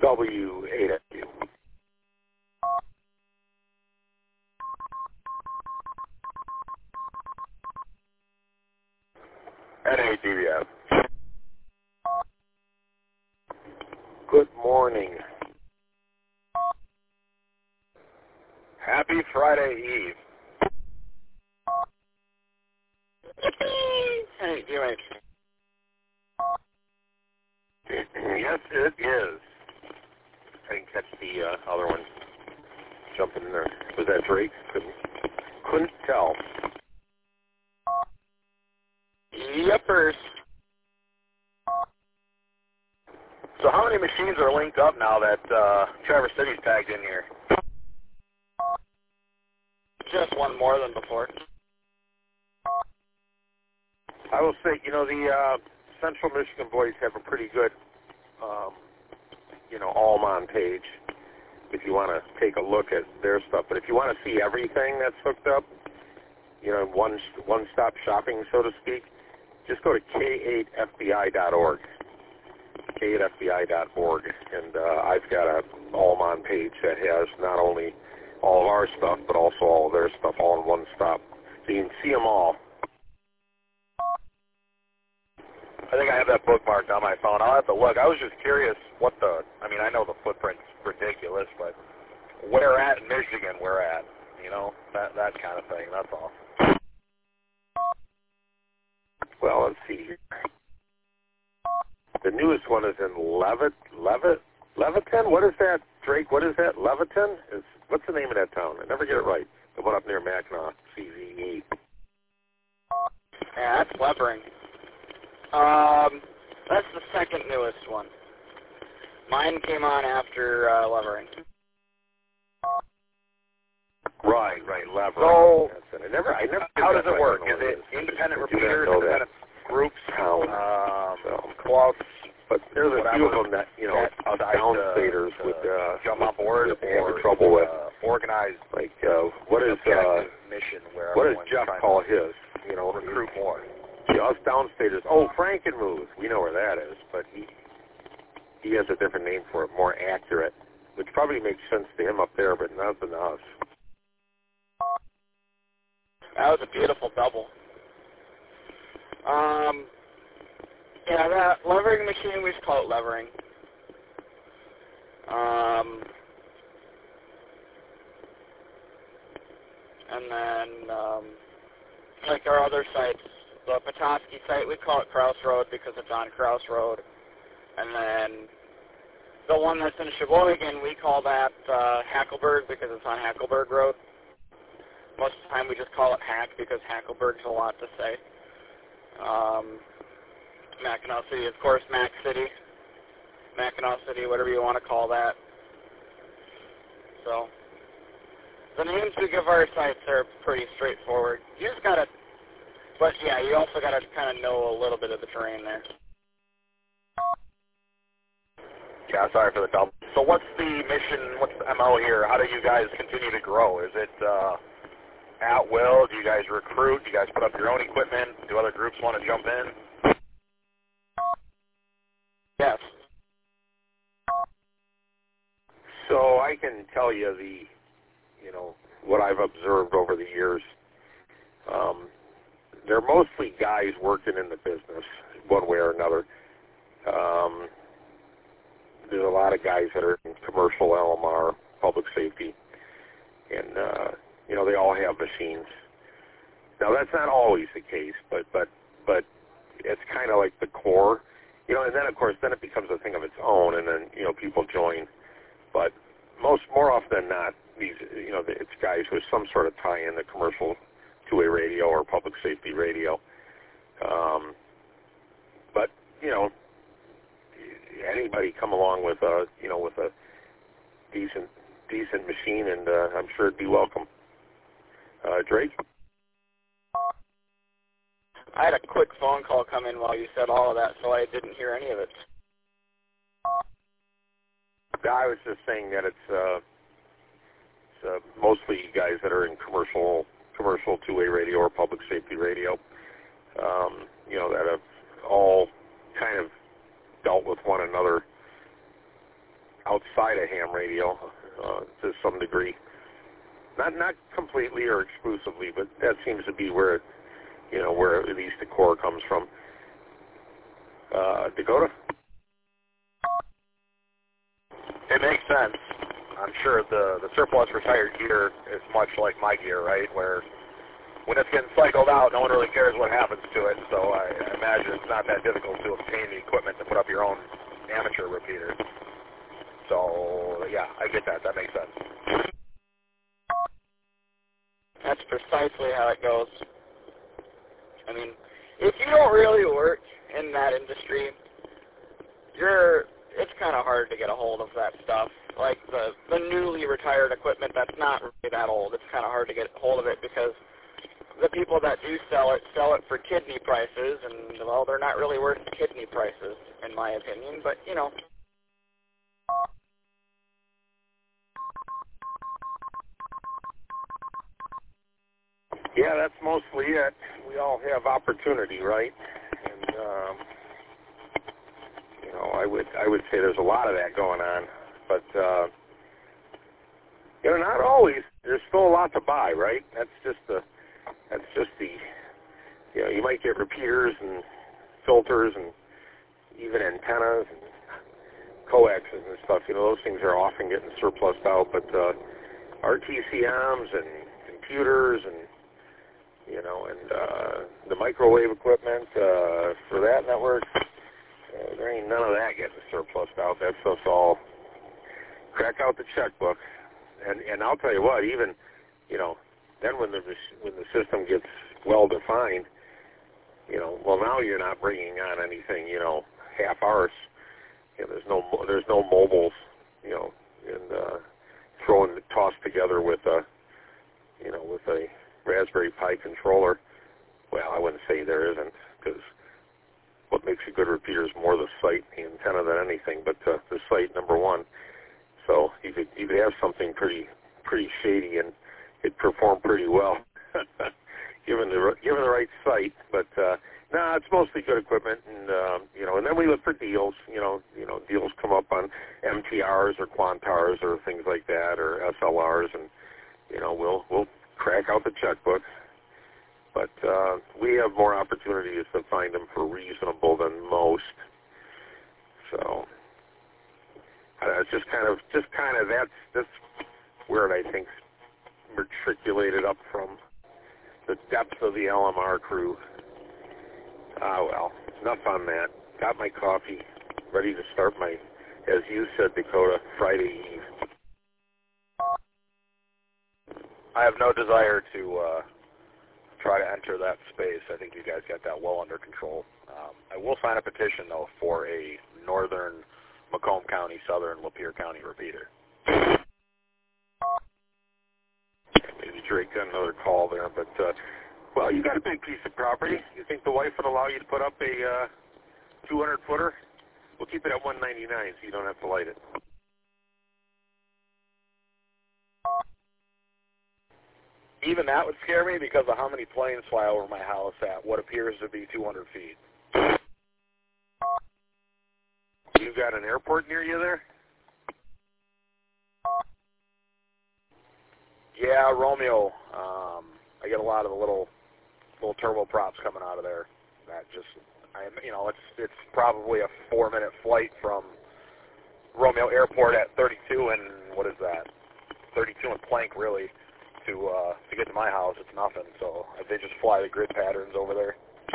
W8FU. NADVF. Good morning. Happy Friday Eve. Hey, DMH. Yes, it is. I didn't catch the other one jumping in there. Was that Drake? Couldn't tell. Yuppers. So how many machines are linked up now that Traverse City's tagged in here? Just one more than before. I will say, the Central Michigan boys have a pretty good, Allman page if you want to take a look at their stuff. But if you want to see everything that's hooked up, one-stop shopping, so to speak, just go to k8fbi.org. k8fbi.org. And I've got an Allman page that has not only all of our stuff, but also all of their stuff all in one stop. So you can see them all. I think I have that bookmarked on my phone. I'll have to look. I was just curious I know the footprint's ridiculous, but where at in Michigan we're at, that kind of thing, that's all. Well, let's see here. The newest one is in Leviton? What is that, Drake? What is that? Leviton? What's the name of that town? I never get it right. The one up near Mackinac, CZE. Yeah, that's Levering. That's the second newest one. Mine came on after Levering. Right, Levering. So, I never how does it work? Is it independent repeaters, independent groups, clubs? But there's a few of them that, downstaters would jump on board have trouble with. Organized, like, what does Jeff call his? Recruit more. Us downstaters. Oh, Frankenmuth. We know where that is, but he has a different name for it, more accurate, which probably makes sense to him up there, but nothing to us. That was a beautiful double. Yeah, that levering machine, we just call it levering. And then, like our other sites, the Petoskey site, we call it Crouse Road because it's on Crouse Road. And then the one that's in Sheboygan, we call that Hackleburg because it's on Hackleburg Road. Most of the time we just call it Hack because Hackleburg's a lot to say. Mackinac City, of course, Mac City. Mackinac City, whatever you want to call that. So, the names we give our sites are pretty straightforward. You just gotta, but yeah, you also gotta kind of know a little bit of the terrain there. Yeah, sorry for the double. So what's the mission, what's the MO here? How do you guys continue to grow? Is it at will? Do you guys recruit? Do you guys put up your own equipment? Do other groups want to jump in? Yes. So I can tell you what I've observed over the years. They're mostly guys working in the business one way or another. There's a lot of guys that are in commercial LMR, public safety, and they all have machines. Now that's not always the case, but it's kind of like the core, and then of course it becomes a thing of its own, and then people join. But more often than not, it's guys with some sort of tie-in to commercial two-way radio or public safety radio. But anybody come along with a decent machine, and I'm sure it'd be welcome. Drake? I had a quick phone call come in while you said all of that, so I didn't hear any of it. I was just saying that it's mostly guys that are in commercial two-way radio or public safety radio, that have all kind of dealt with one another outside of ham radio to some degree. Not completely or exclusively, but that seems to be where it, where at least the core comes from. Dakota? It makes sense. I'm sure the surplus retired gear is much like my gear, right? Where when it's getting cycled out, no one really cares what happens to it. So I imagine it's not that difficult to obtain the equipment to put up your own amateur repeater. So yeah, I get that. That makes sense. That's precisely how it goes. I mean, if you don't really work in that industry, it's kind of hard to get a hold of that stuff. Like the newly retired equipment that's not really that old, it's kind of hard to get a hold of it because the people that do sell it for kidney prices, and, well, they're not really worth kidney prices, in my opinion, but, Yeah, that's mostly it. We all have opportunity, right? And I would say there's a lot of that going on, but not always. There's still a lot to buy, right? That's just the you might get repeaters and filters and even antennas and coaxes and stuff. Those things are often getting surplused out, but RTCMs and computers and the microwave equipment for that network, there ain't none of that getting surplused out. That stuff's all crack out the checkbook. And I'll tell you what, even then when the system gets well defined, well, now you're not bringing on anything half hours. There's no mobiles, and tossed together with a Raspberry Pi controller. Well, I wouldn't say there isn't, because what makes a good repeater is more the sight, the antenna, than anything. But the sight, number one. So you could have something pretty shady and it'd perform pretty well, given the right sight. But no, it's mostly good equipment, and and then we look for deals. Deals come up on MTRs or Quantars or things like that, or SLRs, and we'll crack out the checkbook. But we have more opportunities to find them for reasonable than most. So it's just kind of that's where I think matriculated up from the depths of the LMR crew. Well, enough on that. Got my coffee, ready to start my, as you said, Dakota, Friday Eve. I have no desire to try to enter that space. I think you guys got that well under control. I will sign a petition, though, for a northern Macomb County, southern Lapeer County repeater. Maybe Drake got another call there, but, well, you got a big piece of property. You think the wife would allow you to put up a 200-footer? We'll keep it at 199 so you don't have to light it. Even that would scare me because of how many planes fly over my house at what appears to be 200 feet. You got an airport near you there? Yeah, Romeo. I get a lot of the little turboprops coming out of there. That just, it's probably a 4-minute flight from Romeo Airport at 32 and what is that? 32 and Plank, really. To get to my house, it's nothing. So they just fly the grid patterns over there.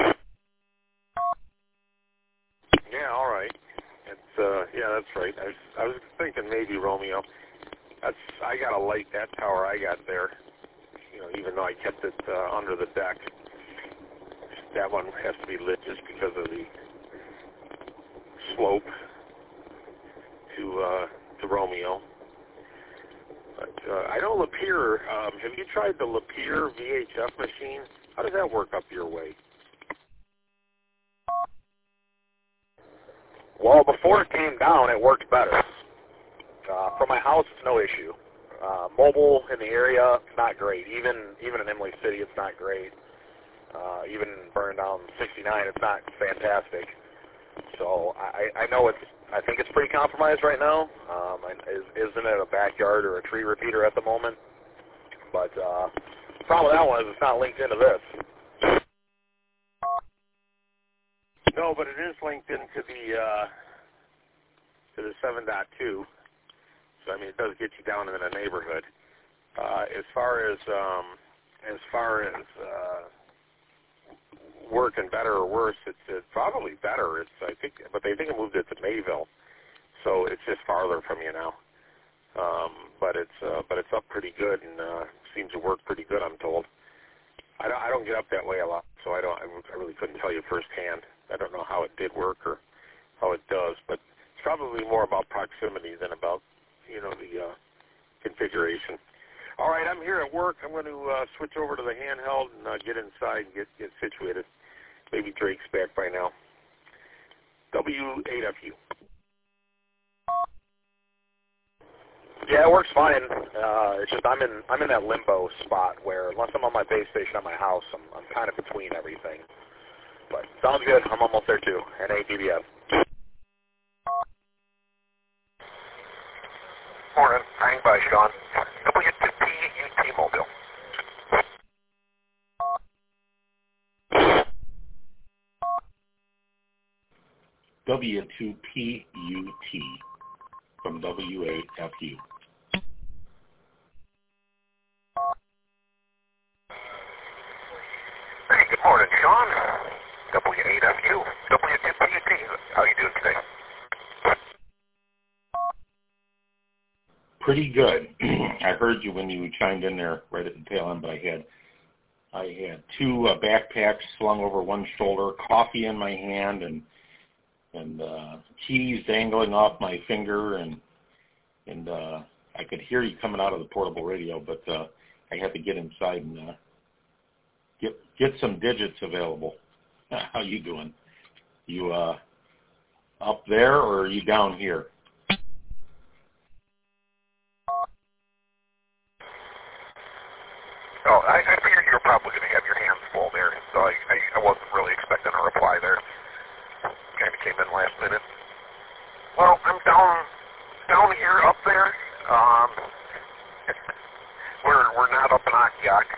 Yeah, all right. It's yeah, that's right. I was thinking maybe Romeo. I gotta light that tower I got there. Even though I kept it under the deck, that one has to be lit just because of the slope to Romeo. But I know Lapeer. Have you tried the Lapeer VHF machine? How does that work up your way? Well, before it came down, it worked better. From my house, it's no issue. Mobile in the area, it's not great. Even in Emily City, it's not great. Even burning down 69, it's not fantastic. So I know I think it's pretty compromised right now. Isn't it a backyard or a tree repeater at the moment? But the problem with that one is it's not linked into this. No, but it is linked into the 7.2. So I mean, it does get you down in the neighborhood. As far as working better or worse, it's probably better. I think, but they think it moved it to Mayville, so it's just farther from you now. But it's up pretty good and seems to work pretty good, I'm told. I don't get up that way a lot, so I really couldn't tell you firsthand. I don't know how it did work or how it does, but it's probably more about proximity than about the configuration. All right, I'm here at work. I'm going to switch over to the handheld and get inside and get situated. Maybe Drake's back by now. W8FU. Yeah, it works fine. It's just I'm in that limbo spot where unless I'm on my base station at my house, I'm kind of between everything. But sounds good. I'm almost there too. NADBF. Morning. Hang by, Sean. W2P Mobile. W2PUT from W8FU. Hey, good morning, Sean. W8FU. W2PUT. How you doing today? Pretty good. I heard you when you chimed in there right at the tail end, but I had two backpacks slung over one shoulder, coffee in my hand, and keys dangling off my finger, and I could hear you coming out of the portable radio, but I had to get inside and get some digits available. How you doing? You up there, or are you down here? Oh, I figured you were probably going to have your hands full there, so I wasn't really expecting a reply there. Kind of came in last minute. Well, I'm down here, up there. We're not up in Akiak.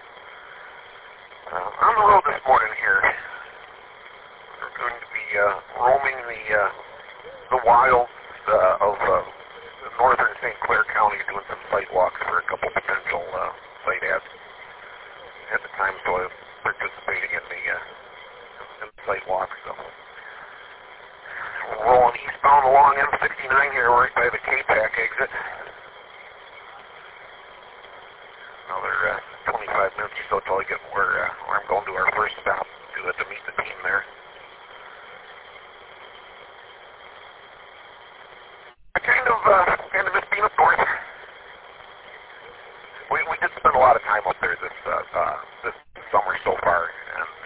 On the road this morning here. We're going to be roaming the wilds of northern St. Clair County, doing some site walks for a couple potential site ads. At the time, so I was participating in the site walk. So we're rolling eastbound along M69 here, right by the K-Pack exit. Another 25 minutes or so till I get where I'm going to our first stop to meet the team there. I kind of miss being up north. We did spend a lot of time up there this summer so far, and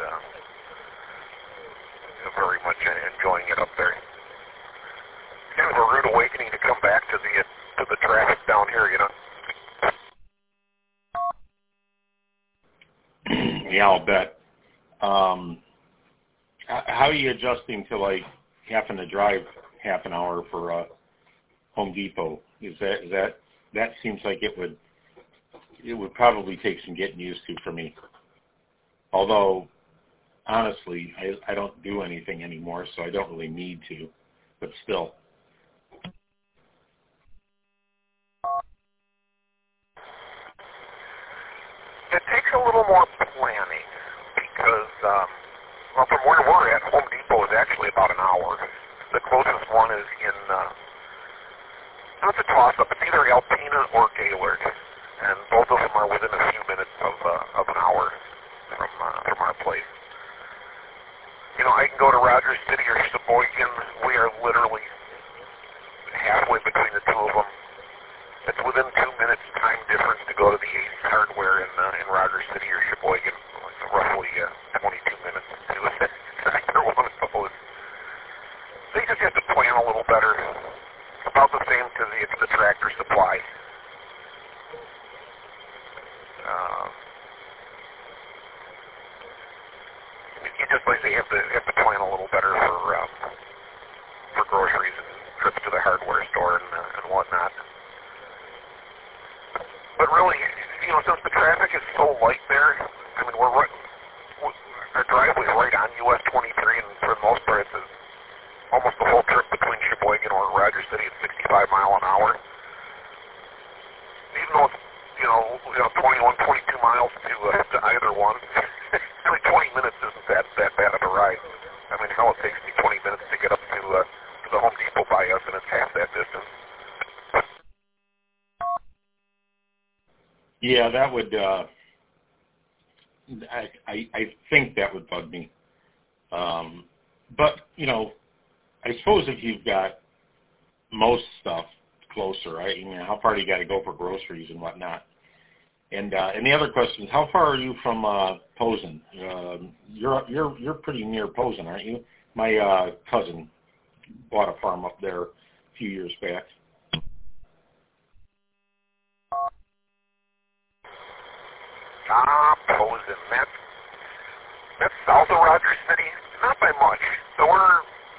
very much enjoying it up there. Kind of a rude awakening to come back to the traffic down here, Yeah, I'll bet. How are you adjusting to having to drive half an hour for Home Depot? That seems like it would probably take some getting used to for me. Although, honestly, I don't do anything anymore, so I don't really need to. But still. It takes a little more planning because, from where we're at, Home Depot is actually about an hour. The closest one is in, it's a toss-up. It's either Alpena or Gaylord. And both of them are within a few minutes of an hour from our place. I can go to Rogers City or Sheboygan. We are literally halfway between the two of them. It's within 2 minutes time difference to go to the Ace Hardware in Rogers City or Sheboygan. It's roughly 22 minutes to either one of those. They just have to plan a little better. About the same to the Tractor Supply. You just like they have to plan a little better for almost the whole trip between Sheboygan or Rogers City at 65 mile an hour. Even though it's, 21, 22 miles to either one, really 20 minutes isn't that bad of a ride. I mean, hell, it takes me 20 minutes to get up to the Home Depot by us, and it's half that distance. Yeah, that would. I think that would bug me. But I suppose if you've got most stuff closer, right? I mean, how far do you got to go for groceries and whatnot? And the other question is, how far are you from Posen? You're pretty near Posen, aren't you? My cousin bought a farm up there a few years back. Posen. That's south of Rogers City, not by much. So we're,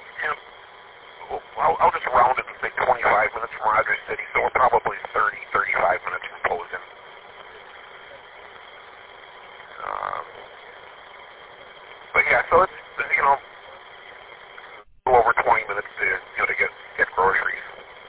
I'll just round it and say 25 minutes from Rogers City. So we're probably 30, 35 minutes from Posen. But yeah, so it's a little over 20 minutes to get groceries.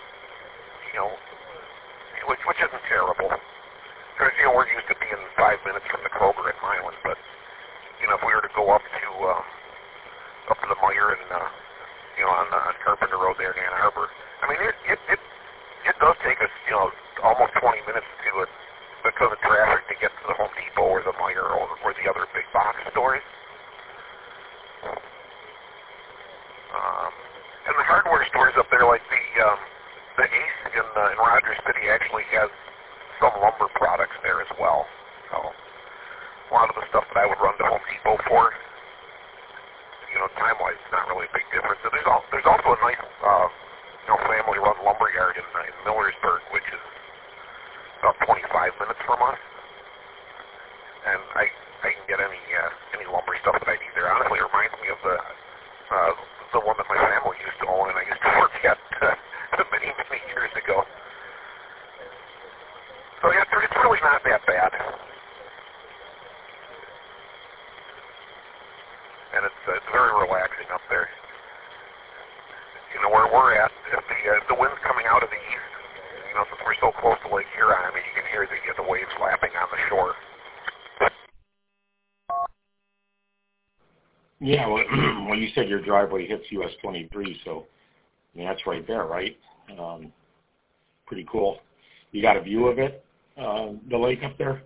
Which isn't terrible. Because we're used to being 5 minutes from the Kroger at Milan, but if we were to go up to the Meyer and on Carpenter Road there in Ann Arbor, I mean it does take us almost 20 minutes to because of traffic to get to the Home Depot or the Meyer or the other big box stores. And the hardware stores up there, like the Ace in Rogers City, actually has some lumber products there as well. So a lot of the stuff that I would run to Home Depot for, time-wise, it's not really a big difference. So there's also a nice, family-run lumber yard in Millersburg, which is about 25 minutes from us. And I can get any lumber stuff that I need there. Honestly, it reminds me of the one that my family used to own, and I used to work at many years ago. So yeah, it's really not that bad. And it's very relaxing up there. Where we're at, if the wind's coming out of the east, since we're so close to Lake Huron, I mean, you can hear the waves lapping on the shore. Yeah, well, you said your driveway hits US 23, so that's right there, right? Pretty cool. You got a view of it, the lake up there?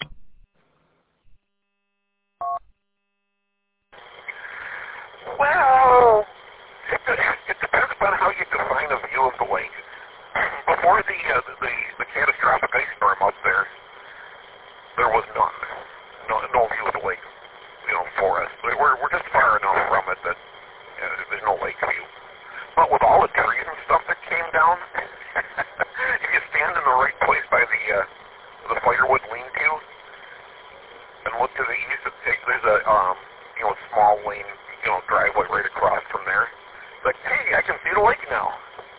Well, it depends upon how you define a view of the lake. Before the catastrophic ice storm up there was none. No view of the lake, for us. We're just far enough from it that there's no lake view. But with all the trees and stuff that came down, if you stand in the right place by the firewood lean-to and look to the east, there's a small lane, driveway right across from there. It's like, hey, I can see the lake now.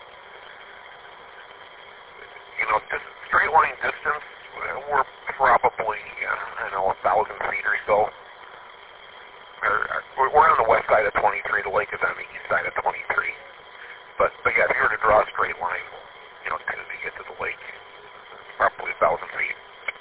Just straight line distance, we're probably 1,000 feet or so. We're on the west side of 23. The lake is on the east side of 23. But yeah, if you were to draw a straight line, to get to the lake, probably 1,000 feet.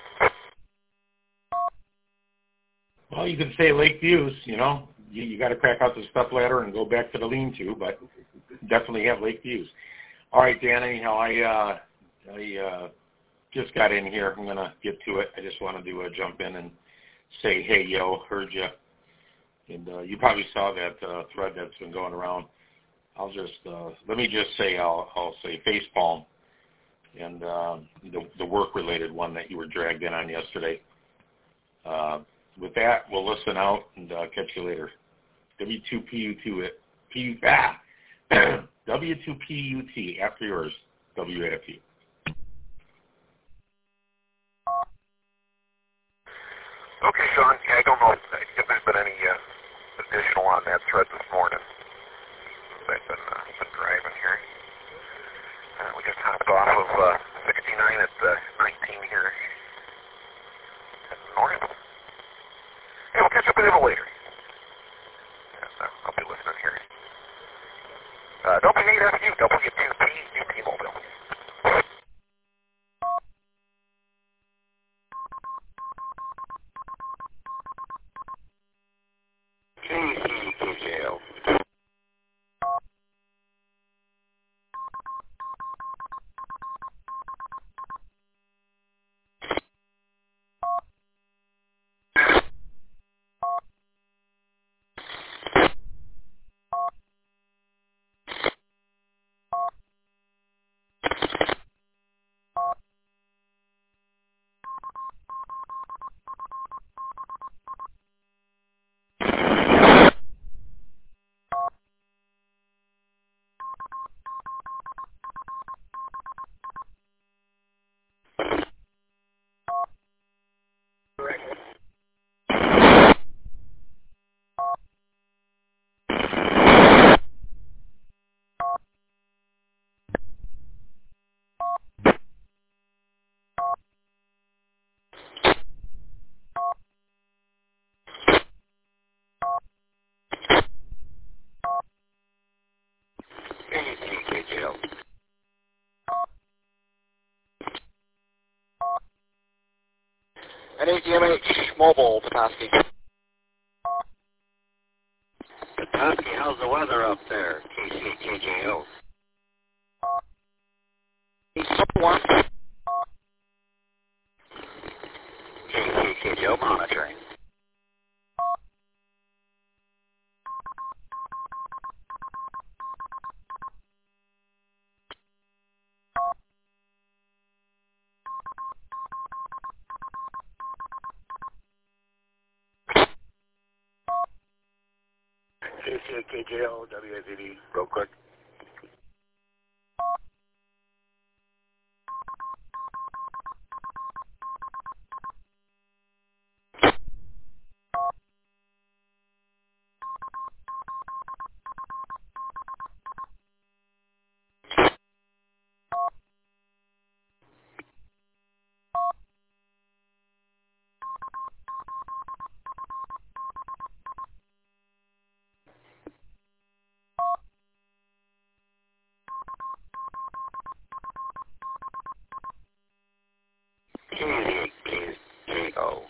Well, you could say lake views. You got to crack out the step ladder and go back to the lean-to, but definitely have lake views. All right, Dan. Anyhow, I just got in here. I'm gonna get to it. I just wanted to jump in and say, hey, yo, heard you. And you probably saw that thread that's been going around. I'll just let me just say I'll say facepalm, and the work-related one that you were dragged in on yesterday. With that, we'll listen out and catch you later. W2PUT W2PUT after yours. WAFU. Okay, Sean. I don't know if there's been any additional on that thread this morning. I've been driving here. We just hopped off of 69 at 19 here. North. Hey, we'll catch up a little later. I'll be listening here. W8FU, W2P, UP Mobile. KCKJO. KCKJO. NADMH Mobile, Petoskey. Petoskey, how's the weather up there? KCKJO. One. KCKJO monitoring. KCKJO, WAZD, real quick. KCKJO.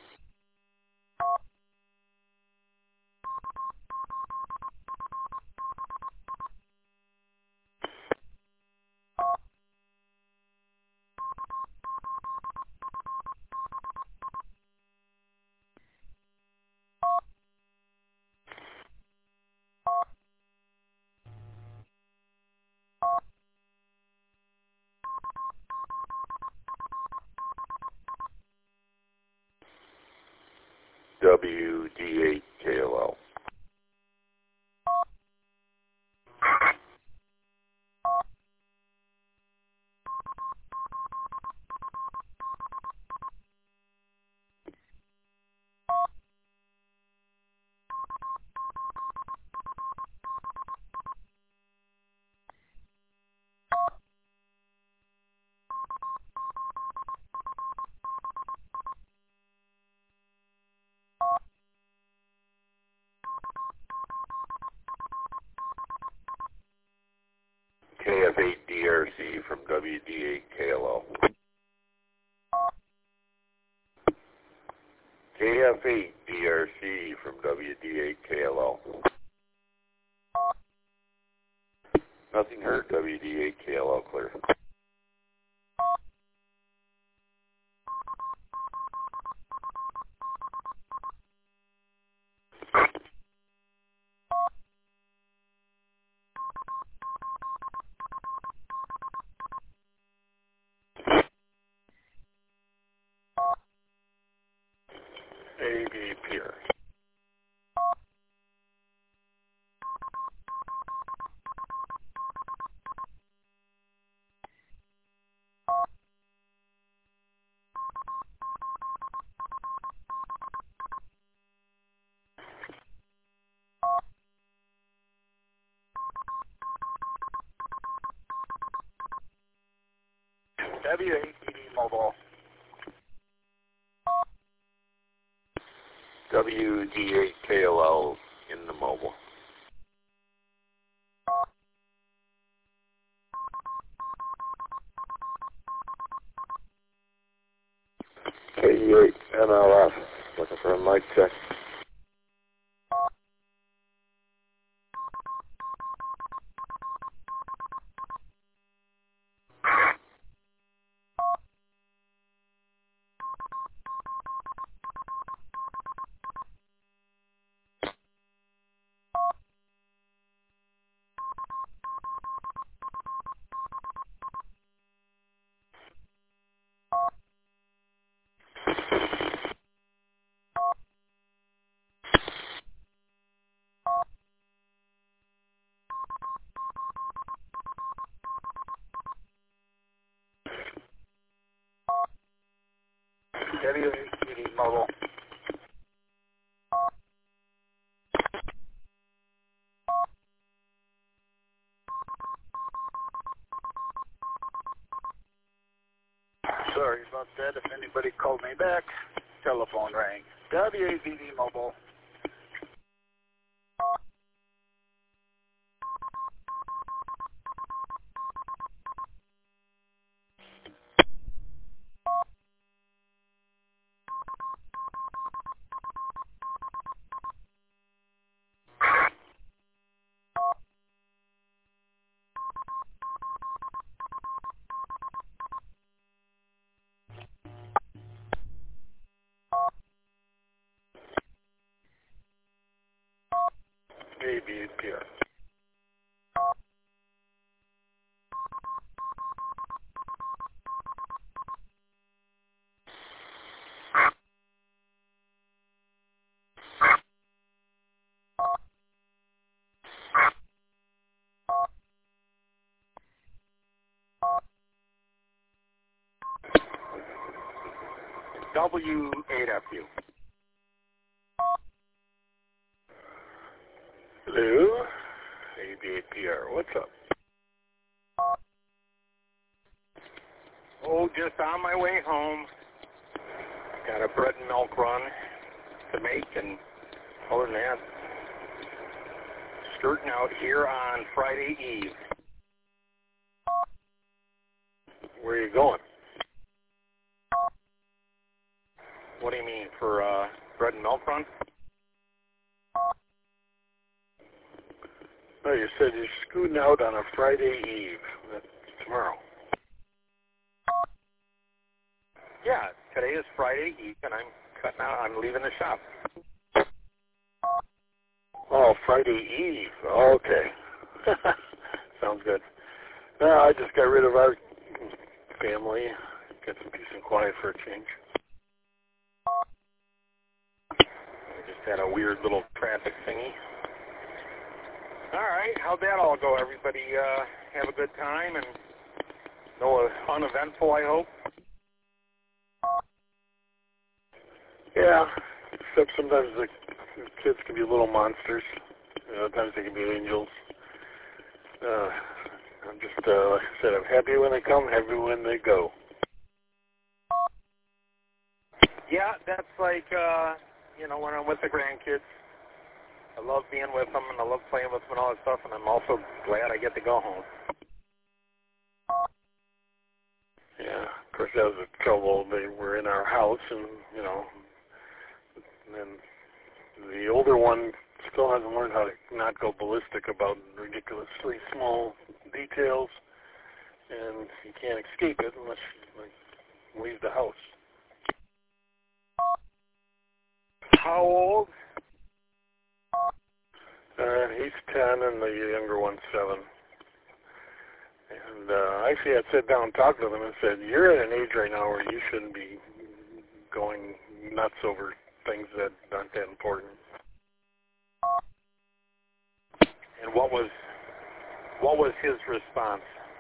WD8KLL. KF8DRC from WD8KLO. KF8DRC from WD8KLO. Nothing heard, WD8KLO clear. AB Pier. W8DD Mobile. WD8KLL in the mobile. 88 NLF. Looking for a mic check. WAPD mobile. Sorry about that. If anybody called me back, telephone rang. WAPD mobile. ABPR. W8FU. Hello, ABPR. What's up? Oh, just on my way home. Got a bread and milk run to make, and other than that, skirting out here on Friday Eve. Where are you going? What do you mean, for bread and milk run? No, you said you're scooting out on a Friday Eve. That's tomorrow. Yeah, today is Friday Eve, and I'm cutting out. I'm leaving the shop. Oh, Friday Eve. Oh, okay. Sounds good. No, I just got rid of our family. Got some peace and quiet for a change. I just had a weird little traffic thingy. All right, how'd that all go? Everybody have a good time and no uneventful, I hope? Yeah, except sometimes the kids can be little monsters. Sometimes they can be angels. I'm just, like I said, I'm happy when they come, happy when they go. Yeah, that's like, when I'm with the grandkids. I love being with them, and I love playing with them and all that stuff, and I'm also glad I get to go home. Yeah, of course, that was the trouble. They were in our house, and, and then the older one still hasn't learned how to not go ballistic about ridiculously small details, and you can't escape it unless you leave the house. How old? He's 10 and the younger one's 7. And actually I sat down and talked to them and said, you're at an age right now where you shouldn't be going nuts over things that aren't that important. And what was his response?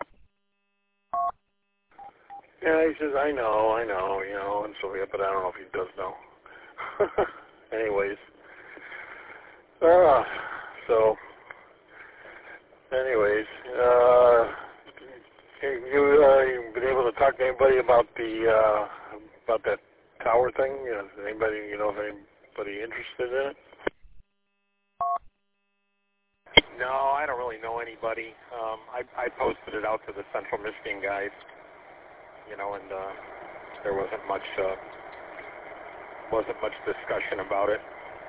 Yeah, he says, I know, and so yeah, but I don't know if he does know. Anyways. You been able to talk to anybody about about that tower thing? Is anybody, if anybody interested in it? No, I don't really know anybody. I posted it out to the Central Michigan guys, and there wasn't much wasn't much discussion about it.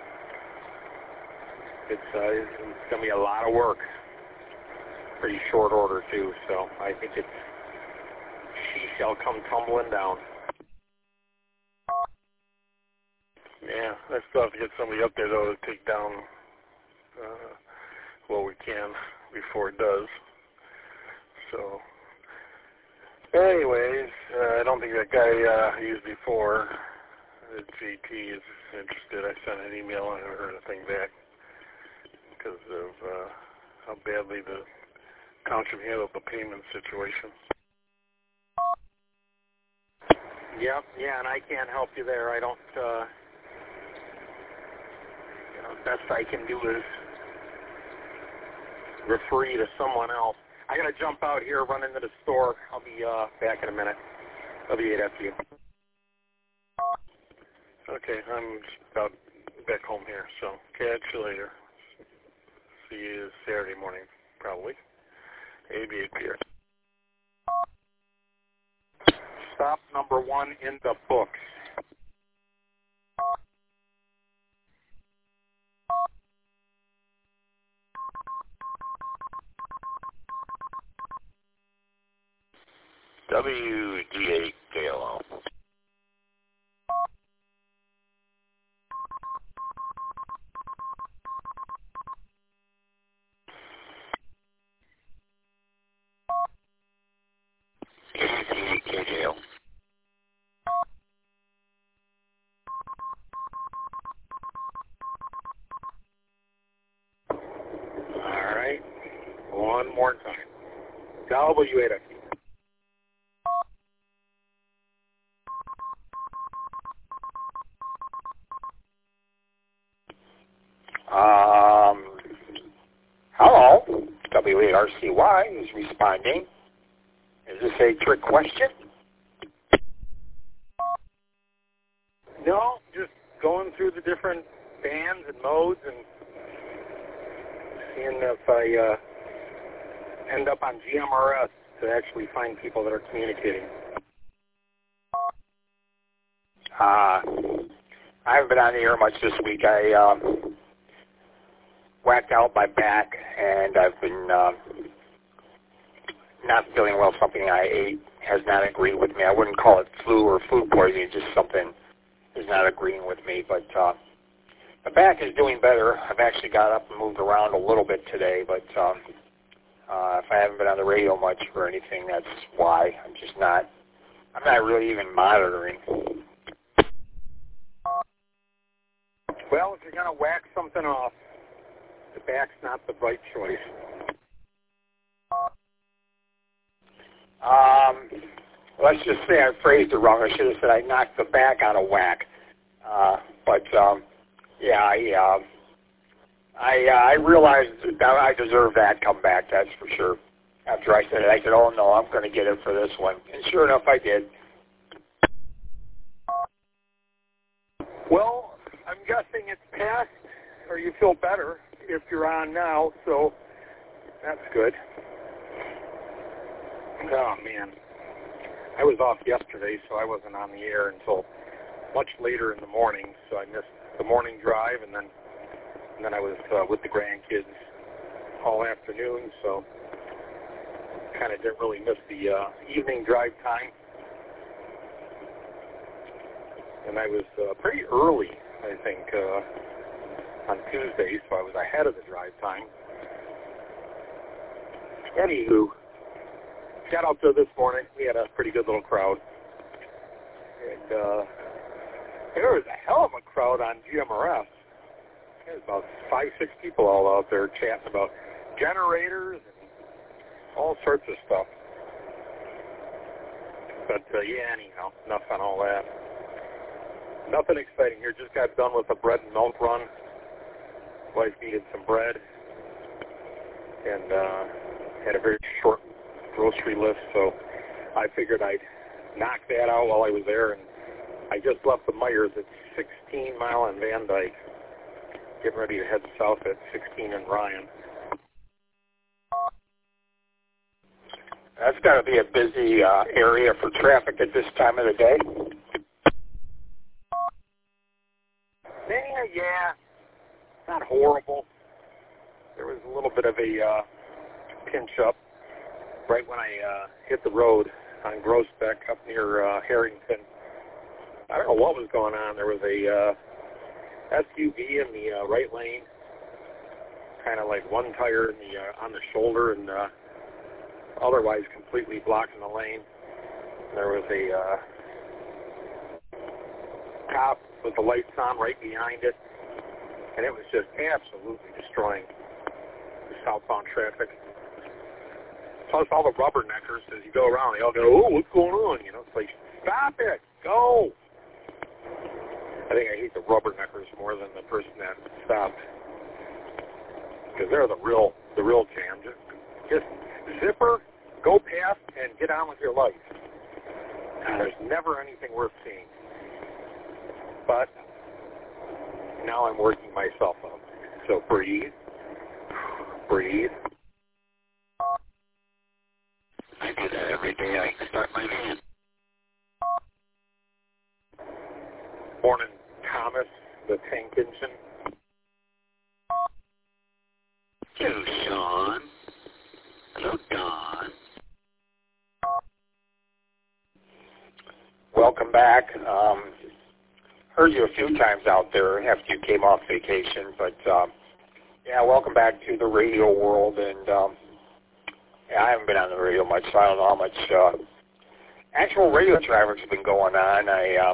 It's going to be a lot of work. Pretty short order, too, so I think she shall come tumbling down. Yeah, I still have to get somebody up there, though, to take down what we can before it does. So, anyways, I don't think that guy I used before, the JT, is interested. I sent an email and I haven't heard a thing back because of how badly the township handled the payment situation. Yep, yeah, and I can't help you there. I don't, best I can do is refer you to someone else. I got to jump out here, run into the store. I'll be back in a minute. I'll be right after you. Okay, I'm just about back home here, so catch you later. See you Saturday morning, probably. Maybe 8 p.m. Stop number 1 in the books. WD8KLO. KJL. All right. One more time. W8. Hello, W8RCY is responding. Is this a trick question? No, just going through the different bands and modes and seeing if I end up on GMRS to actually find people that are communicating. I haven't been on the air much this week. I whacked out my back, and I've been not feeling well. Something I ate has not agreed with me. I wouldn't call it flu or food poisoning, just something is not agreeing with me. But my back is doing better. I've actually got up and moved around a little bit today, but if I haven't been on the radio much or anything, that's why. I'm not really even monitoring. Well, if you're going to whack something off, the back's not the right choice. Let's just say I phrased it wrong. I should have said I knocked the back on a whack. I realized that I deserve that comeback, that's for sure. After I said it, I said, oh, no, I'm going to get it for this one. And sure enough, I did. Well, I'm guessing it's past, or you feel better if you're on now, so that's good. Oh, man. I was off yesterday, so I wasn't on the air until much later in the morning, so I missed the morning drive, and then I was with the grandkids all afternoon, so kind of didn't really miss the evening drive time. And I was pretty early, I think, on Tuesday, so I was ahead of the drive time. Anywho, got out there this morning. We had a pretty good little crowd. And there was a hell of a crowd on GMRS. There's about 5-6 people all out there chatting about generators and all sorts of stuff. But, anyhow, enough on all that. Nothing exciting here. Just got done with a bread and milk run. Wife needed some bread. And had a very short grocery list, so I figured I'd knock that out while I was there. And I just left the Myers at 16 Mile and Van Dyke. Getting ready to head south at 16 in Ryan. That's got to be a busy area for traffic at this time of the day. not horrible. There was a little bit of a pinch up right when I hit the road on Groesbeck up near Harrington. I don't know what was going on. There was a SUV in the right lane, kind of like one tire in the on the shoulder, and otherwise completely blocking the lane. There was a cop with the lights on right behind it, and it was just absolutely destroying the southbound traffic. Plus all the rubberneckers, as you go around, they all go, "Oh, what's going on?" You know, it's like, stop it, go. I think I hate the rubberneckers more than the person that stopped, because they're the real jam. Just zipper, go past, and get on with your life. And there's never anything worth seeing. But now I'm working myself up. So breathe. Breathe. I do that every day. I start my van. Morning, Thomas, the tank engine. Hello, Sean. Hello, Don. Welcome back. Heard you a few times out there after you came off vacation, but yeah, welcome back to the radio world. And yeah, I haven't been on the radio much, so I don't know how much actual radio traffic's been going on.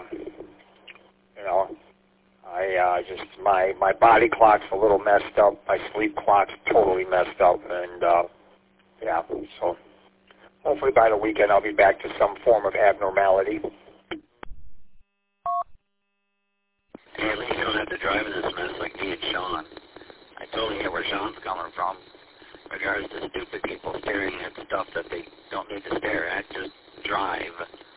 I just my body clock's a little messed up. My sleep clock's totally messed up, and yeah, so hopefully by the weekend I'll be back to some form of abnormality. Hey, at least you don't have to drive in this mess like me and Sean. I totally get where Sean's coming from. In regards to stupid people staring at stuff that they don't need to stare at, just drive.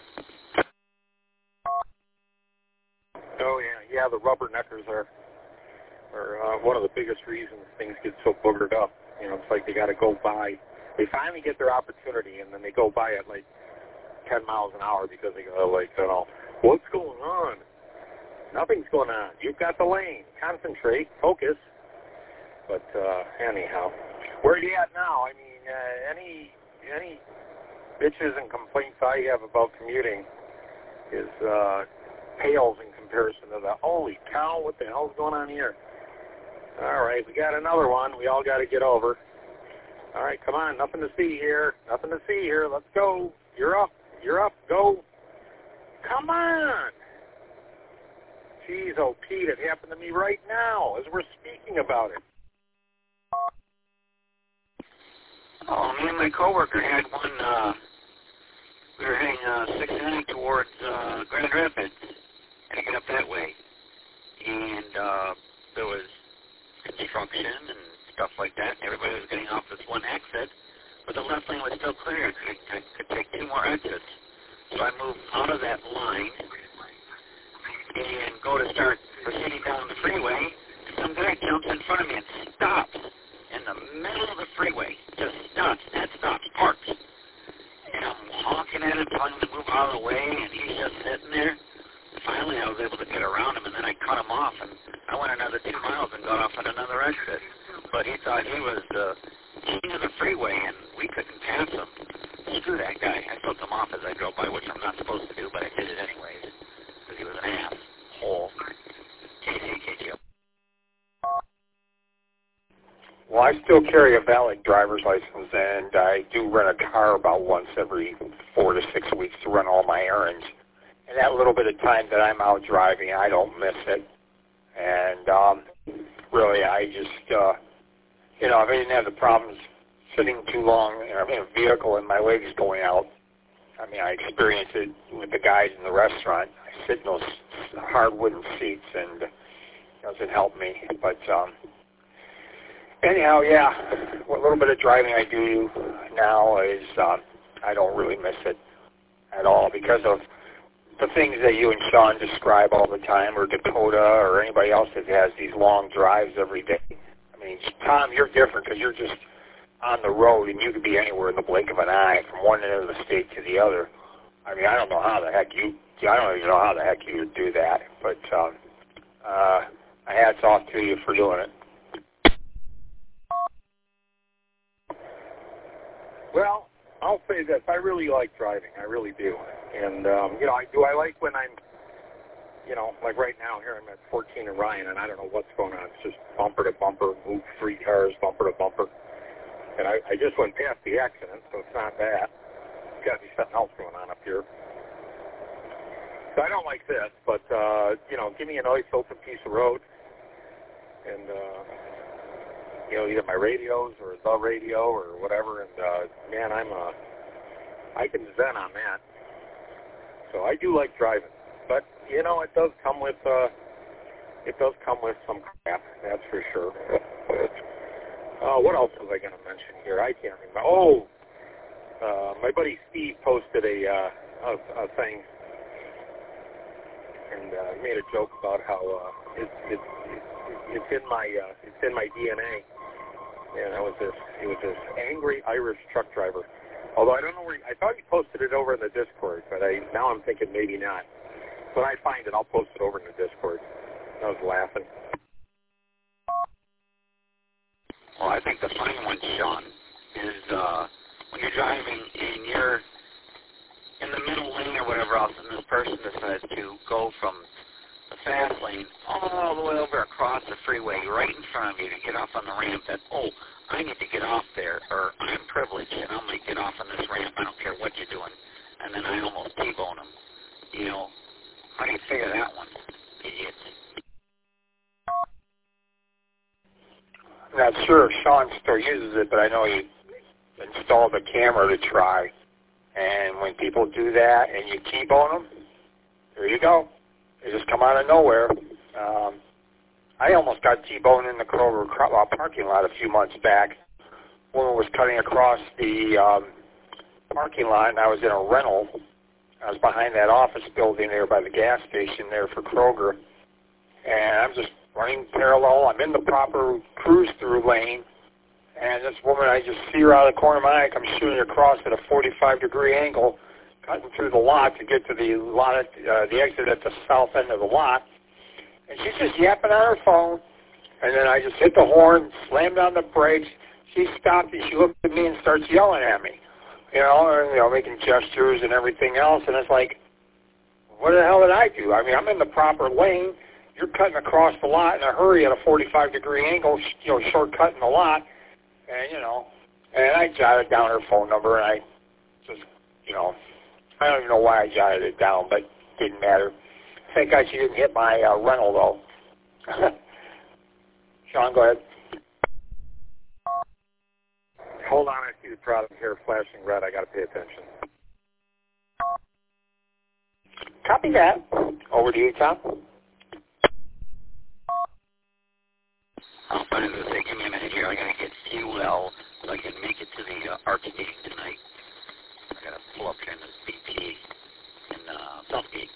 Oh yeah, the rubberneckers are one of the biggest reasons things get so boogered up. You know, it's like they got to go by. They finally get their opportunity, and then they go by at like 10 miles an hour because they go like, you know, what's going on? Nothing's going on. You've got the lane. Concentrate. Focus. But anyhow, where are you at now? I mean, any bitches and complaints I have about commuting is pales in comparison to the, holy cow, what the hell's going on here? All right, we got another one we all got to get over. All right, come on, nothing to see here. Nothing to see here. Let's go. You're up. Go. Come on. Jeez, oh, Pete, it happened to me right now as we're speaking about it. Oh, me and my coworker had one, we were heading 690 towards Grand Rapids, and to get up that way. And there was construction and stuff like that, and everybody was getting off this one exit, but the left lane was still clear. I could take two more exits. So I moved out of that line and go to start proceeding down the freeway. Some guy jumps in front of me and stops in the middle of the freeway. Just stops, dead stops, parks. And I'm honking at him, telling him to move out of the way, and he's just sitting there. Finally, I was able to get around him, and then I cut him off, and I went another 2 miles and got off at another exit. But he thought he was the king of the freeway, and we couldn't pass him. Screw that guy. I flipped him off as I drove by, which I'm not supposed to do, but I did it anyways, because he was an asshole. KCKG. Well, I still carry a valid driver's license, and I do rent a car about once every 4 to 6 weeks to run all my errands. And that little bit of time that I'm out driving, I don't miss it. And really, I just, if I didn't have the problems sitting too long in a vehicle and my legs going out, I mean, I experience it with the guys in the restaurant. I sit in those hard wooden seats, and it doesn't help me. But anyhow, yeah, what little bit of driving I do now is I don't really miss it at all because of the things that you and Sean describe all the time, or Dakota, or anybody else that has these long drives every day. I mean, Tom, you're different because you're just on the road, and you could be anywhere in the blink of an eye from one end of the state to the other. I mean, I don't know how the heck you would do that, but hats off to you for doing it. Well, I'll say this. I really like driving. I really do. And, I like when I'm, like right now here I'm at 14 and Ryan, and I don't know what's going on. It's just bumper to bumper, move 3 cars, bumper to bumper. And I just went past the accident, so it's not that. There's got to be something else going on up here. So I don't like this, but, give me a nice open piece of road. And, either my radios or the radio or whatever. And, man, I can zen on that. So I do like driving. But, it does come with some crap, that's for sure. What else was I going to mention here? I can't remember. Oh, my buddy Steve posted a thing, and made a joke about how it's in my DNA. And it was this angry Irish truck driver. Although I don't know where I thought he posted it over in the Discord, but now I'm thinking maybe not. When I find it, I'll post it over in the Discord. I was laughing. Well, I think the funny one, Sean, is when you're driving and you're in the middle lane or whatever else, and this person decides to go from the fast lane all the way over across the freeway right in front of you to get off on the ramp, that, I need to get off there, or I'm privileged and I'm going to get off on this ramp, I don't care what you're doing, and then I almost T-bone them. How do you figure that one? Idiots. I'm not sure if Sean still uses it, but I know he installed a camera to try. And when people do that and you T-bone them, there you go. They just come out of nowhere. I almost got T-boned in the Kroger parking lot a few months back. Woman was cutting across the parking lot, and I was in a rental. I was behind that office building there by the gas station there for Kroger. And I'm just running parallel. I'm in the proper cruise-through lane. And this woman, I just see her out of the corner of my eye. I'm shooting across at a 45-degree angle, cutting through the lot to get to the lot, the exit at the south end of the lot. And she's just yapping on her phone. And then I just hit the horn, slammed on the brakes. She stopped and she looked at me and starts yelling at me, making gestures and everything else. And it's like, what the hell did I do? I mean, I'm in the proper lane. You're cutting across the lot in a hurry at a 45-degree angle, shortcutting the lot. And, and I jotted down her phone number, and I just, I don't even know why I jotted it down, but it didn't matter. Thank God she didn't hit my rental, though. Sean, go ahead. Hold on, I see the product here flashing red. I got to pay attention. Copy that. Over to you, Tom. I'm going to say, give me a minute here. I got to get fuel so I can make it to the Arts meeting tonight. I got to pull up here in the BP in Southgate.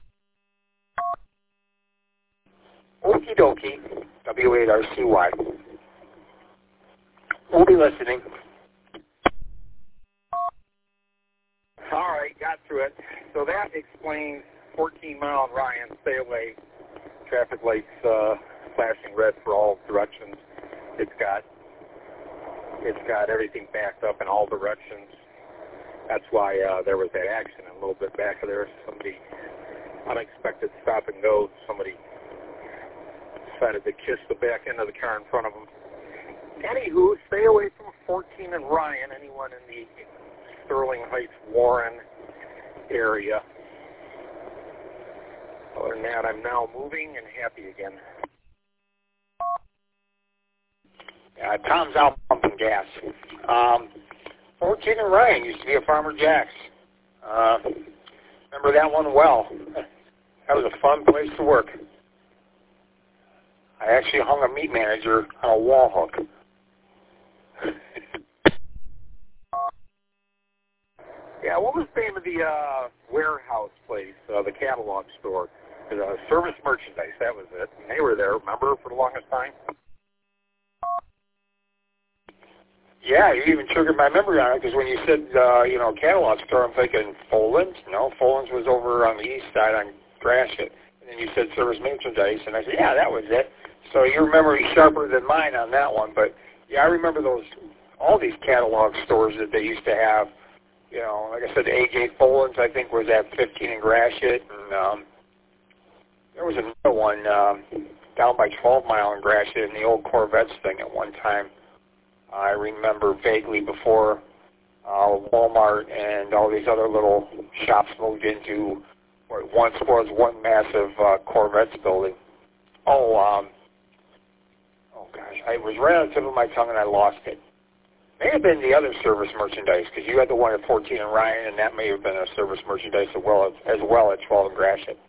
Okie dokie. W8RCY. We'll be listening. All right, got through it. So that explains 14 Mile and Ryan, stay away. Traffic lights flashing red for all directions. It's got everything backed up in all directions. That's why there was that accident a little bit back there. Somebody unexpected stop and go. Somebody decided to kiss the back end of the car in front of them. Anywho, stay away from 14 and Ryan, anyone in the Sterling Heights, Warren area. Other than that, I'm now moving and happy again. Tom's out pumping gas. 14 and Ryan used to be a Farmer Jack's. Remember that one well. That was a fun place to work. I actually hung a meat manager on a wall hook. Yeah, what was the name of the warehouse place, the catalog store? Service Merchandise, that was it. And they were there, remember, for the longest time? Yeah, you even triggered my memory on it, because when you said, catalog store, I'm thinking Folan's. No, Folan's was over on the east side on Gratiot. And then you said Service Merchandise, and I said, yeah, that was it. So your memory's sharper than mine on that one. But, yeah, I remember those all these catalog stores that they used to have. You know, like I said, A.J. Folan's, I think, was at 15 in Gratiot, and there was another one down by 12 Mile in Gratiot in the old Corvettes thing at one time. I remember vaguely before Walmart and all these other little shops moved into what once was one massive Corvettes building. Oh gosh, it was right on the tip of my tongue and I lost it. May have been the other service merchandise, because you had the one at 14 and Ryan, and that may have been a service merchandise as well at 12 and Gratiot.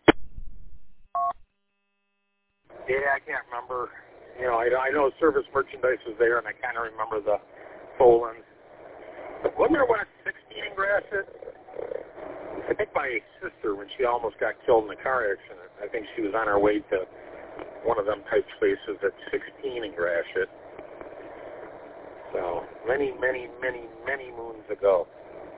Yeah, I can't remember. You know, I know service merchandise was there, and I kind of remember the Folans. Wasn't there one at 16 in Gratiot? I think my sister, when she almost got killed in a car accident, I think she was on her way to one of them type places at 16 in Gratiot. So, many moons ago.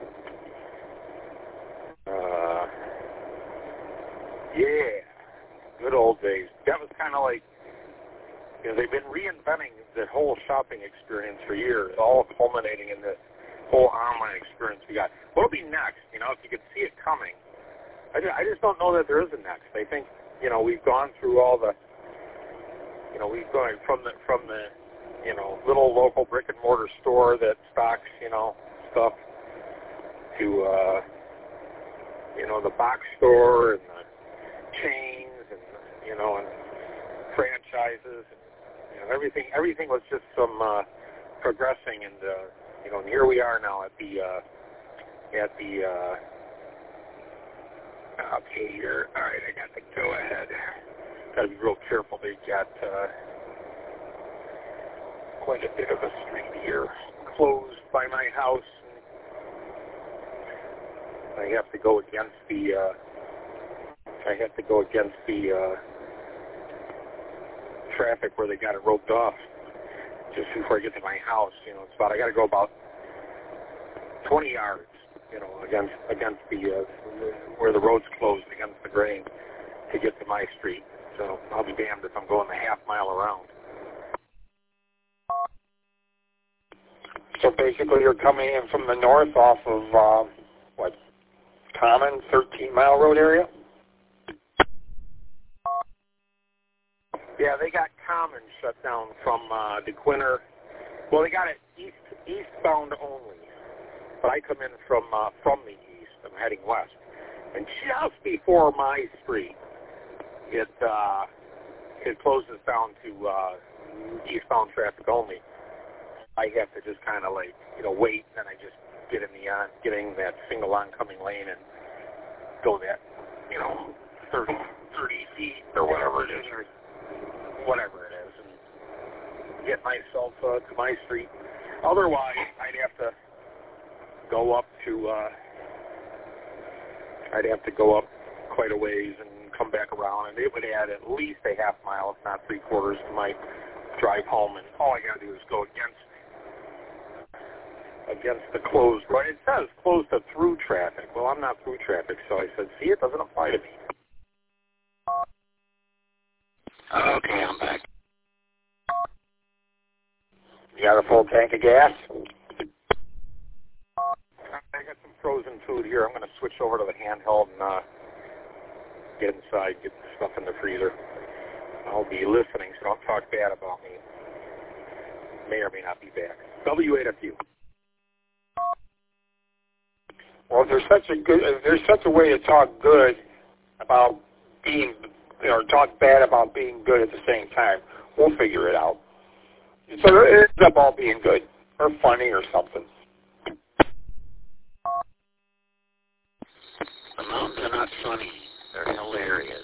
Yeah, good old days. That was kind of like, you know, they've been reinventing the whole shopping experience for years, all culminating in the whole online experience we got. What'll be next? You know, if you could see it coming. I just don't know that there is a next. I think, you know, we've gone through all the, you know, we've gone from the you know, little local brick and mortar store that stocks, you know, stuff to, you know, the box store and the chains and, you know, and franchises and, you know, everything was just some, progressing and, you know, and here we are now at the, okay, here, all right, I got to go ahead. Got to be real careful. They got, quite a bit of a street here closed by my house. I have to go against the traffic where they got it roped off just before I get to my house. You know, I got to go about 20 yards, you know, against the where the road's closed against the grain to get to my street. So I'll be damned if I'm going the half mile around. So basically you're coming in from the north off of, Common, 13 Mile Road area? Yeah, they got Common shut down from DeQuinter. Well, they got it eastbound only. But I come in from the east. I'm heading west. And just before my street, it closes down to eastbound traffic only. I have to just kind of like, you know, wait, and then I just get in that single oncoming lane and go that, you know, 30 feet or whatever it is, or whatever it is, and get myself to my street. Otherwise, I'd have to go up quite a ways and come back around, and it would add at least a half mile, if not 3/4, to my drive home, and all I got to do is go against the closed road. It says closed to through traffic. Well, I'm not through traffic, so I said, see, it doesn't apply to me. Okay, I'm back. You got a full tank of gas? I got some frozen food here. I'm going to switch over to the handheld and get inside, get the stuff in the freezer. I'll be listening, so don't talk bad about me. May or may not be back. W8FU. Well, there's such a way to talk good about being, or talk bad about being good at the same time. We'll figure it out. So it ends up all being good, or funny, or something. The mountains are not funny. They're hilarious.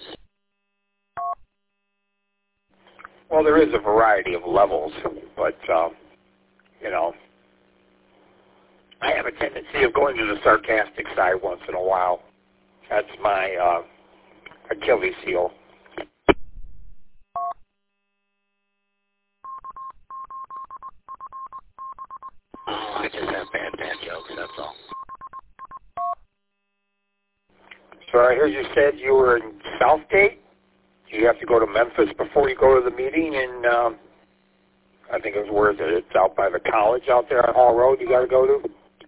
Well, there is a variety of levels, but, you know, I have a tendency of going to the sarcastic side once in a while. That's my Achilles heel. Oh, I just have bad jokes, that's all. So I heard you said you were in Southgate? Do you have to go to Memphis before you go to the meeting in I think it was worth it. It's out by the college out there on Hall Road you got to go to.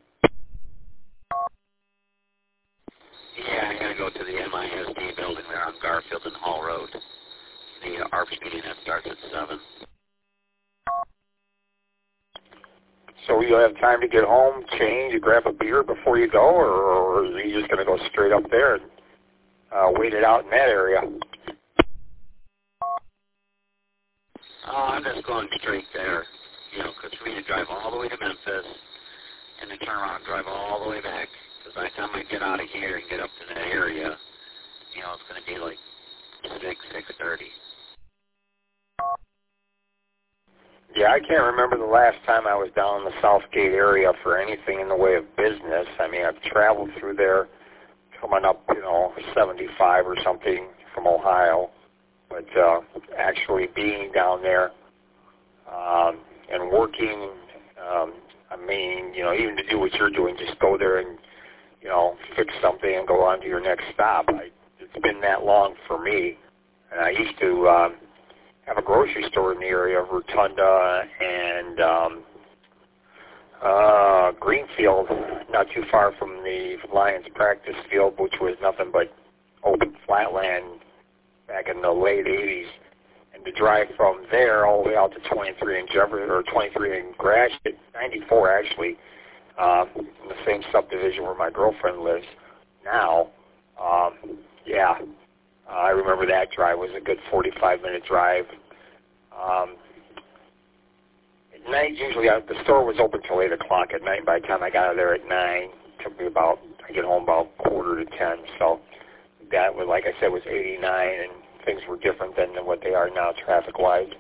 Yeah, I got to go to the MISD building there on Garfield and Hall Road. The ARPS meeting that starts at 7. So you'll have time to get home, change, and grab a beer before you go, or are you just going to go straight up there and wait it out in that area? I'm just going straight there, you know, because for me to drive all the way to Memphis and then turn around and drive all the way back, because by the time I get out of here and get up to that area, you know, it's going to be like 6:30. Yeah, I can't remember the last time I was down in the Southgate area for anything in the way of business. I mean, I've traveled through there coming up, 75 or something from Ohio. But actually being down there and working, even to do what you're doing, just go there and, fix something and go on to your next stop. It's been that long for me. And I used to have a grocery store in the area of Rotunda and Greenfield, not too far from the Lions practice field, which was nothing but open flat land back in the late 80s. And to drive from there all the way out to 23 in Jefferson, or 23 in Gratiot, 94 actually, in the same subdivision where my girlfriend lives now, I remember that drive was a good 45-minute drive. At night, usually the store was open till 8 o'clock at night. By the time I got out of there at 9, it took me I get home about 9:45. So that was, like I said, was 89, and things were different than what they are now traffic-wise.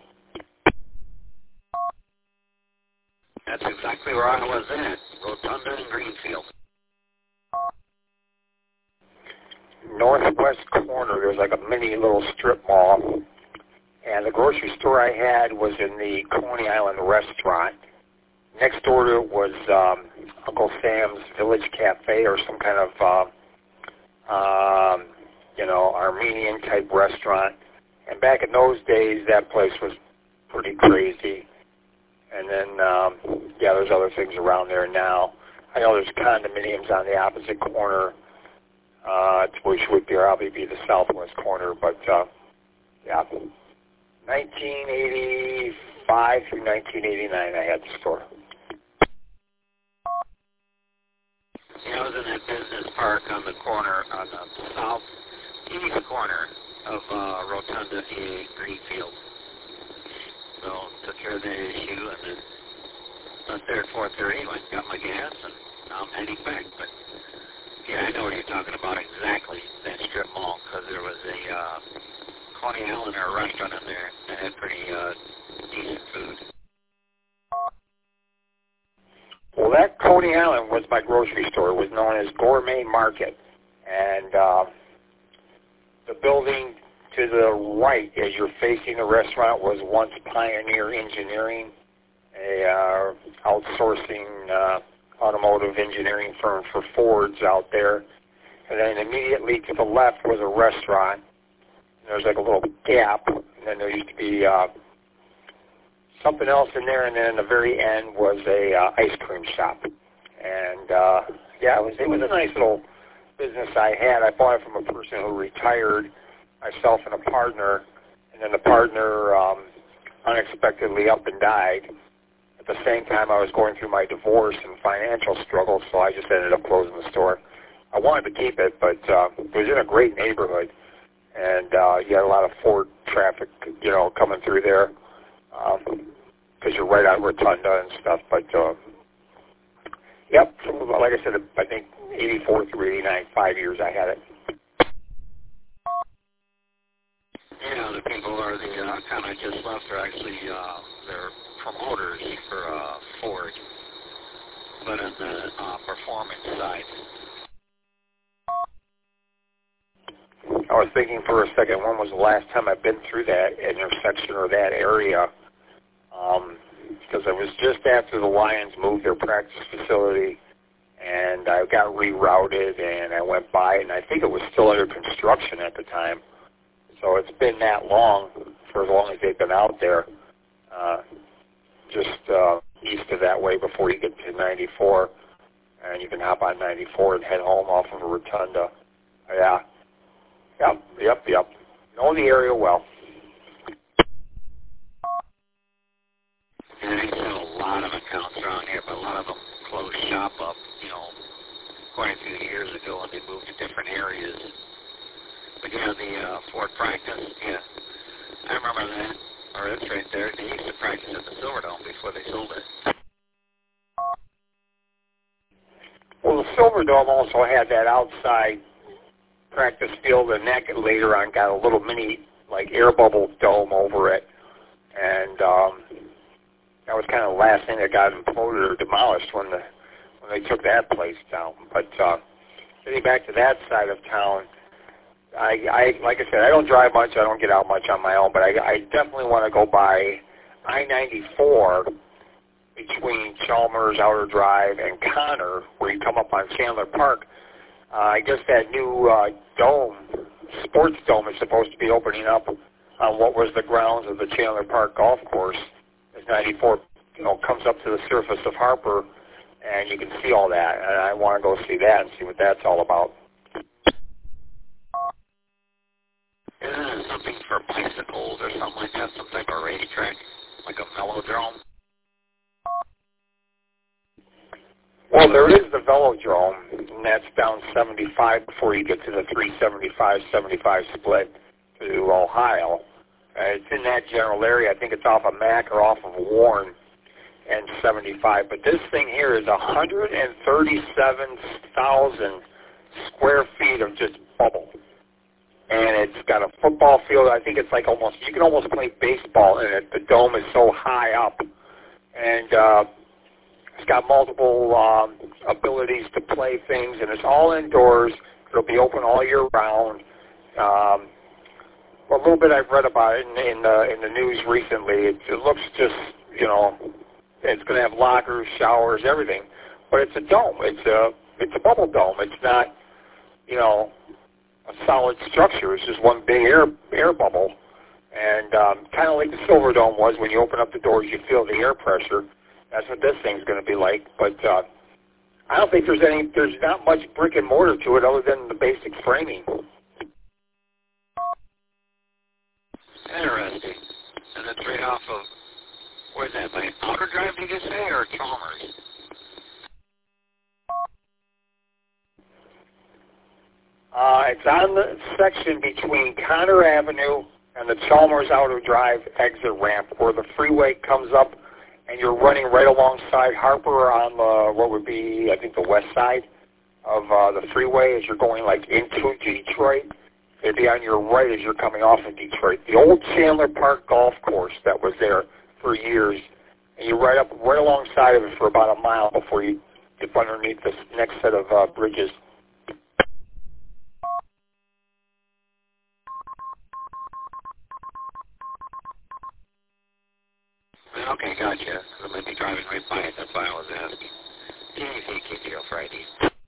That's exactly where I was at, Rotunda and Greenfield. Northwest corner, there's like a mini little strip mall, and the grocery store I had was in the Coney Island restaurant. Next door to it was Uncle Sam's Village Cafe, or some kind of Armenian-type restaurant. And back in those days, that place was pretty crazy. And then, there's other things around there now. I know there's condominiums on the opposite corner, which would probably be the southwest corner. But, 1985 through 1989, I had the store. I was in that business park on the corner, on the southeast corner of Rotunda and Greenfield. So took care of the issue, and then left there at 4:30, went and got my gas, and now I'm heading back. But I know what you're talking about exactly, that strip mall, because there was a Coney Island or a restaurant in there that had pretty decent food. Well, that Coney Island was my grocery store. It was known as Gourmet Market. And the building to the right, as you're facing the restaurant, was once Pioneer Engineering, a outsourcing automotive engineering firm for Fords out there. And then immediately to the left was a restaurant. And there's like a little gap, and then there used to be something else in there, and then at the very end was a ice cream shop. And it was a nice little business I had. I bought it from a person who retired, myself and a partner, and then the partner unexpectedly up and died. At the same time, I was going through my divorce and financial struggles, so I just ended up closing the store. I wanted to keep it, but it was in a great neighborhood, and you had a lot of Ford traffic, coming through there, because you're right on Rotunda and stuff. But, so like I said, I think 84 through 89, 5 years I had it. The people are the kind of just left are actually they're promoters for Ford, but on the performance side. I was thinking for a second, when was the last time I've been through that intersection or that area? Because it was just after the Lions moved their practice facility, and I got rerouted, and I went by, and I think it was still under construction at the time. So it's been that long, for as long as they've been out there. just east of that way before you get to 94, and you can hop on 94 and head home off of a Rotunda. Yeah. Yep. Know the area well. And I sell a lot of accounts around here, but a lot of them closed shop up, quite a few years ago, and they moved to different areas. But the Ford practice, I remember that. Or that's right there. They used to practice at the Silverdome before they sold it. Well, the Silverdome also had that outside practice field, and that later on got a little mini, air bubble dome over it. And that was kind of the last thing that got imploded or demolished when they took that place down. But getting back to that side of town, I like I said, I don't drive much. I don't get out much on my own, but I definitely want to go by I-94 between Chalmers Outer Drive and Connor, where you come up on Chandler Park. I guess that new sports dome, is supposed to be opening up on what was the grounds of the Chandler Park Golf Course. As 94, comes up to the surface of Harper, and you can see all that. And I want to go see that and see what that's all about. Isn't it something for bicycles or something like that, some type of racetrack, like a velodrome? Well, there is the velodrome, and that's down 75 before you get to the 375-75 split to Ohio. It's in that general area. I think it's off of Mack or off of Warren and 75. But this thing here is 137,000 square feet of just bubble. And it's got a football field. I think it's you can almost play baseball in it. The dome is so high up. And it's got multiple abilities to play things, and it's all indoors. It'll be open all year round. A little bit I've read about it in the news recently. It looks just, it's going to have lockers, showers, everything. But it's a dome. It's a bubble dome. It's not, a solid structure. It's just one big air bubble. And kind of like the Silverdome was, when you open up the doors, you feel the air pressure. That's what this thing's going to be like. But I don't think there's not much brick and mortar to it other than the basic framing. Interesting. And that's right off of, where's that, by Outer Drive, did you say, or Chalmers? It's on the section between Connor Avenue and the Chalmers Outer Drive exit ramp, where the freeway comes up, and you're running right alongside Harper on what would be, I think, the west side of the freeway as you're going into Detroit. It'd be on your right as you're coming off of Detroit. The old Chandler Park Golf Course that was there for years, and you ride up right alongside of it for about a mile before you dip underneath this next set of bridges. Okay, gotcha. I'm going to be driving right by it. That's why I was asking. Easy, keep it Friday.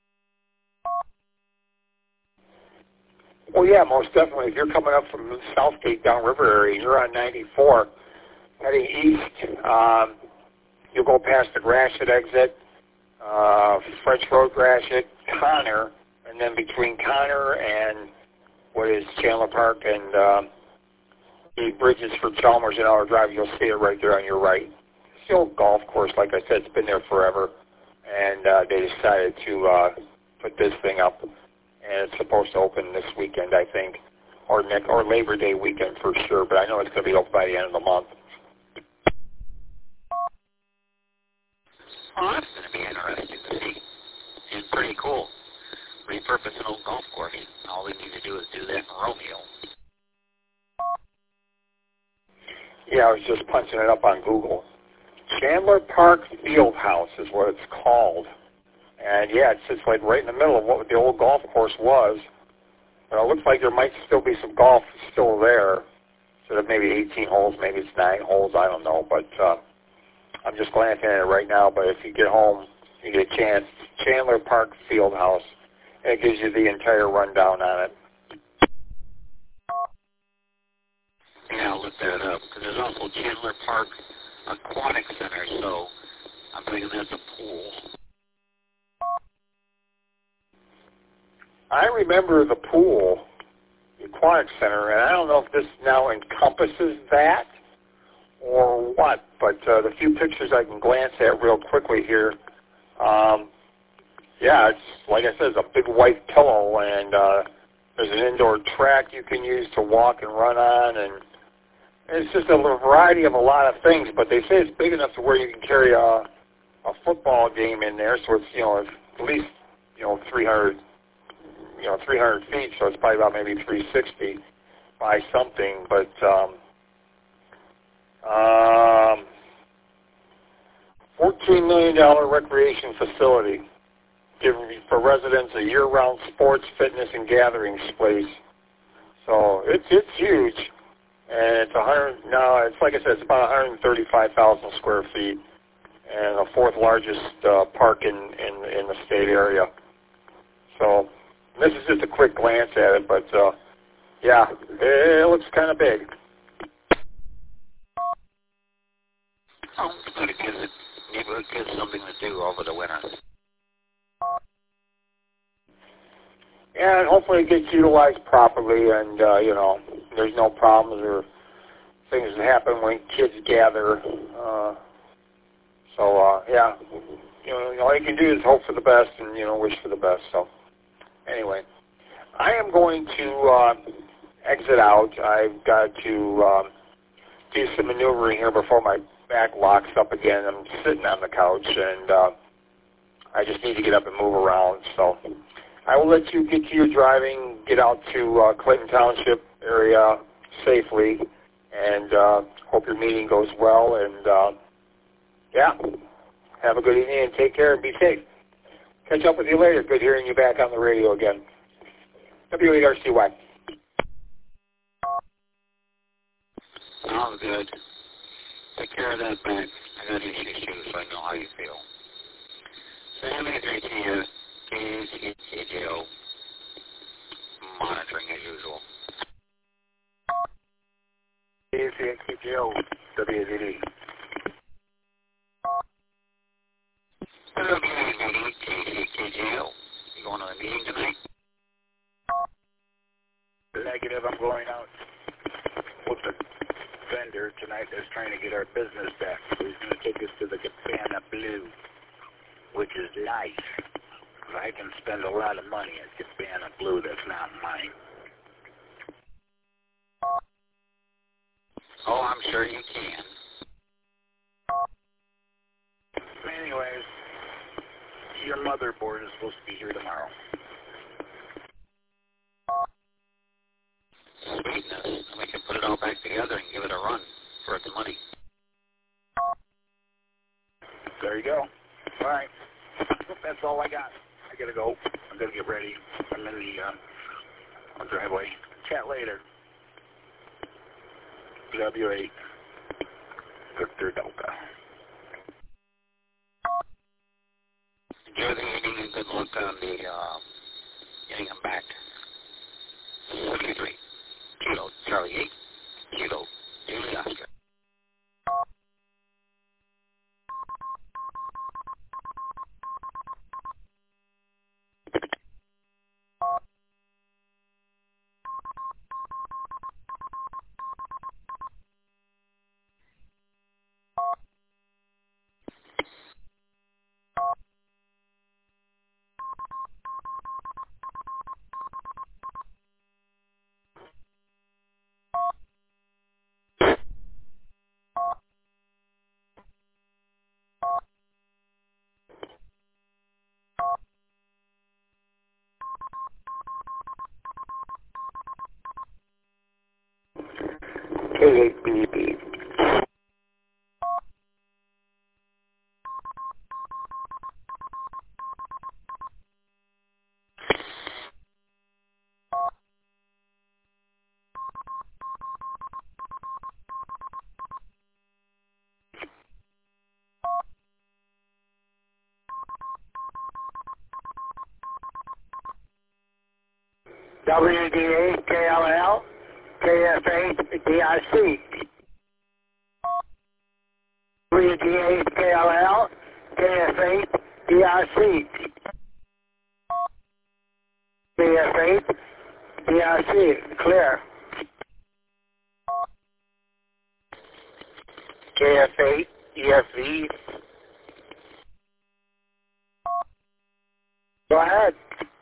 Well, yeah, most definitely. If you're coming up from the Southgate downriver area and you're on 94, heading east, you'll go past the Gratiot exit, French Road Gratiot, Connor, and then between Connor and what is Chandler Park and the bridges for Chalmers and Outer Drive, you'll see it right there on your right. It's the old golf course, like I said, it's been there forever, and they decided to put this thing up. And it's supposed to open this weekend, I think, or Labor Day weekend for sure. But I know it's going to be open by the end of the month. Oh, that's going to be interesting to see. And pretty cool. Repurpose an old golf course. All we need to do is do that in Romeo. Yeah, I was just punching it up on Google. Chandler Park Fieldhouse is what it's called. And, yeah, it's just right in the middle of what the old golf course was. But it looks like there might still be some golf still there. So that maybe 18 holes, maybe it's 9 holes, I don't know. But I'm just glancing at it right now. But if you get home, you get a chance, Chandler Park Fieldhouse. And it gives you the entire rundown on it. Yeah, I'll look that up. Because there's also Chandler Park aquatic center, so I'm thinking that's a pool. I remember the pool, the aquatic center, and I don't know if this now encompasses that or what, but the few pictures I can glance at real quickly here, yeah, it's, like I said, it's a big white pillow, and there's an indoor track you can use to walk and run on, and it's just a variety of a lot of things, but they say it's big enough to where you can carry a football game in there, so it's, at least, 300 feet, so it's probably about maybe 360 by something, but $14 million recreation facility for residents, a year-round sports, fitness, and gathering place. So it's huge, and it's like I said, it's about 135,000 square feet, and the fourth largest park in the state area. So this is just a quick glance at it, but yeah, it looks kind of big. Oh, but it gives something to do over the winter. And hopefully it gets utilized properly, and there's no problems or things that happen when kids gather. Yeah, all you can do is hope for the best and wish for the best. So anyway, I am going to exit out. I've got to do some maneuvering here before my back locks up again. I'm sitting on the couch, and I just need to get up and move around. So I will let you get to your driving, get out to Clayton Township area safely, and hope your meeting goes well. And yeah, have a good evening and take care and be safe. Catch up with you later. Good hearing you back on the radio again. WARCY. Sounds good. Take care of that back. I got issues too, so I know how you feel. Sammy, great to you. KJO. Monitoring as usual. KJO, WAZD. KJO. You going to a meeting tonight? Negative. I'm going out with the vendor tonight that's trying to get our business back. So he's going to take us to the Cabana Blue, which is nice. I can spend a lot of money at Cabana Blue that's not mine. Oh, I'm sure you can. Anyways, your motherboard is supposed to be here tomorrow. Sweetness. And we can put it all back together and give it a run for its money. There you go. All right. That's all I got. I got to go. I'm going to get ready. I'm in the driveway. Chat later. W8. Victor Delta. Enjoy the evening and good luck on the getting them back. 73. Kilo, Charlie 8. Kilo, Julie Oscar. K8BB. WDA, KLL, KFA, DIC. WDA KLL, KF8 DRC. KF8 DRC, clear. KF8 EFV. Go ahead.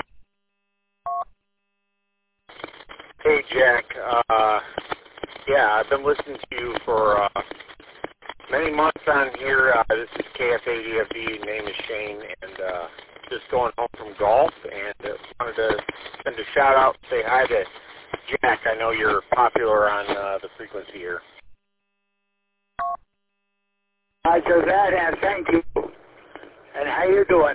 Hey, Jack. Yeah, I've been listening to you for many months on here. This is KF8EFD. Name is Shane, and just going home from golf, and wanted to send a shout out and say hi to Jack. I know you're popular on the frequency here. Hi to that, and thank you. And how you doing?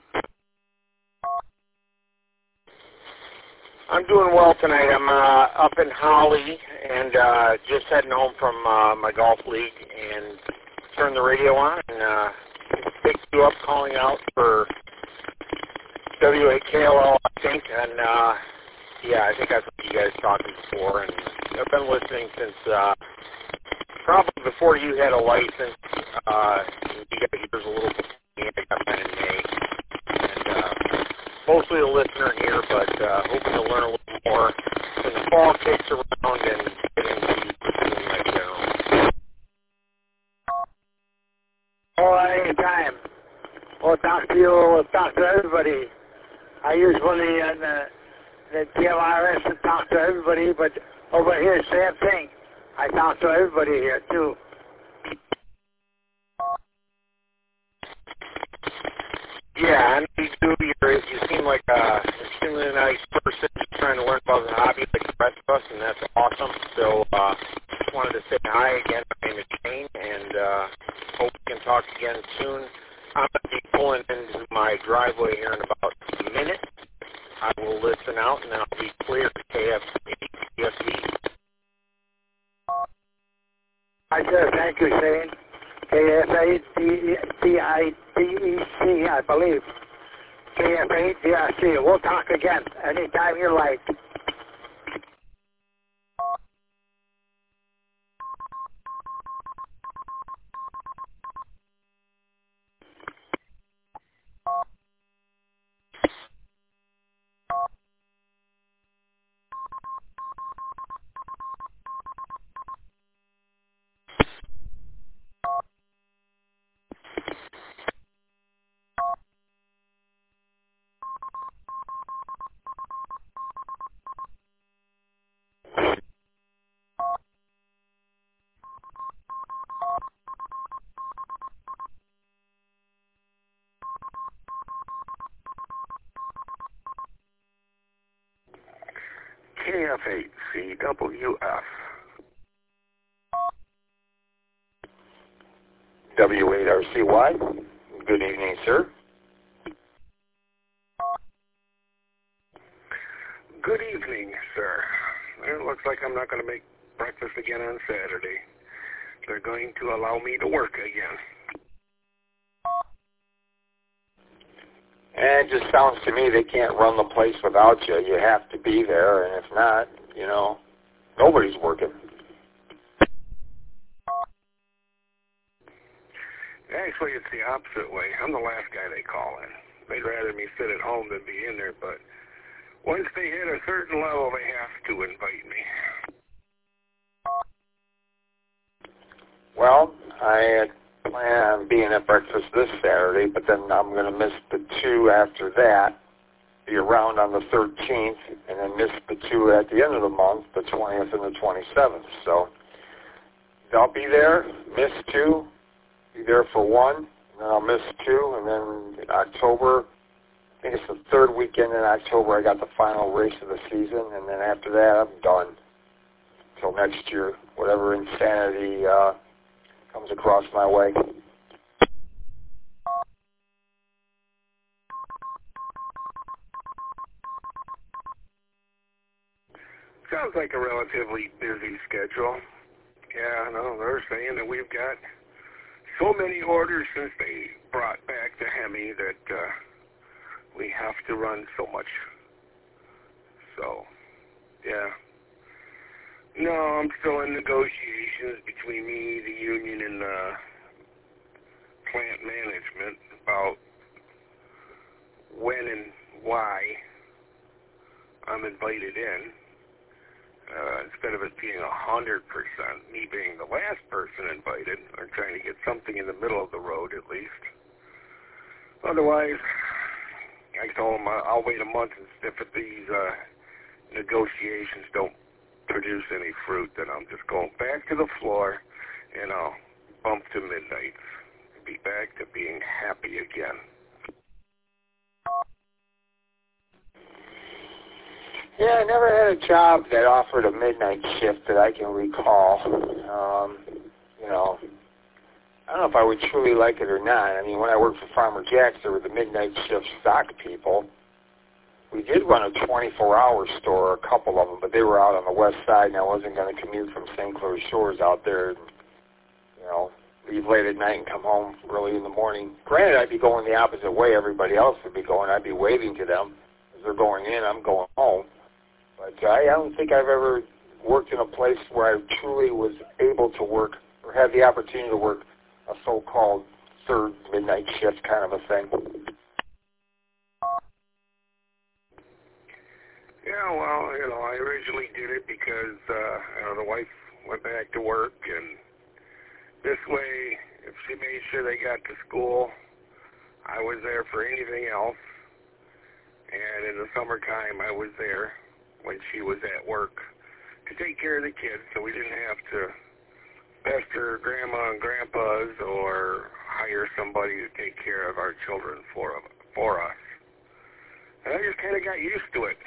I'm doing well tonight. I'm up in Holly and just heading home from my golf league, and turned the radio on and picked you up calling out for WAKLL, I think. And yeah, I think I've heard you guys talking before, and I've been listening since probably before you had a license. You got yours a little bit. I got mine in May. And mostly a listener here, but hoping to learn a little more when the fall kicks around and get into pursuing my general. Oh, anytime. We'll talk to you. We'll talk to everybody. I usually on the TMRS and talk to everybody, but over here, same thing. I talk to everybody here, too. Yeah, and you do. You seem like an extremely nice person just trying to learn about the hobby like the rest of us, and that's awesome. So just wanted to say hi again. My name is Shane, and hope we can talk again soon. I'm going to be pulling into my driveway here in about a minute. I will listen out, and then I'll be clear to KF8EFD. I said thank you, Shane. KF8DIDEC, I believe. KF8DRC. We'll talk again anytime you like. KF8CWF. W8RCY. Good evening, sir. Good evening, sir. It looks like I'm not going to make breakfast again on Saturday. They're going to allow me to work again. And it just sounds to me they can't run the place without you. You have to be there, and if not, you know, nobody's working. Actually, it's the opposite way. I'm the last guy they call in. They'd rather me sit at home than be in there, but once they hit a certain level, they have to invite me. Well, I plan on being at breakfast this Saturday, but then I'm going to miss the two after that, be around on the 13th, and then miss the two at the end of the month, the 20th and the 27th. So I'll be there, miss two, be there for one, and then I'll miss two, and then in October, I think it's the third weekend in October, I got the final race of the season, and then after that, I'm done until next year, whatever insanity comes across my way. Sounds like a relatively busy schedule. Yeah, no, they're saying that we've got so many orders since they brought back the Hemi that we have to run so much. So, yeah. No, I'm still in negotiations between me, the union, and plant management about when and why I'm invited in. Instead of it being 100%, me being the last person invited, I'm trying to get something in the middle of the road at least. Otherwise, I told them I'll wait a month and if these negotiations don't produce any fruit, then I'm just going back to the floor and I'll bump to midnight and be back to being happy again. Yeah, I never had a job that offered a midnight shift that I can recall. You know, I don't know if I would truly like it or not. I mean, when I worked for Farmer Jack's, there were the midnight shift stock people. We did run a 24-hour store, a couple of them, but they were out on the west side, and I wasn't going to commute from St. Clair Shores out there, and, you know, leave late at night and come home early in the morning. Granted, I'd be going the opposite way everybody else would be going. I'd be waving to them. As they're going in, I'm going home. But I don't think I've ever worked in a place where I truly was able to work or had the opportunity to work a so-called third midnight shift kind of a thing. Yeah, well, you know, I originally did it because, the wife went back to work, and this way, if she made sure they got to school, I was there for anything else, and in the summertime, I was there when she was at work to take care of the kids, so we didn't have to pester grandma and grandpas or hire somebody to take care of our children for us. And I just kind of got used to it.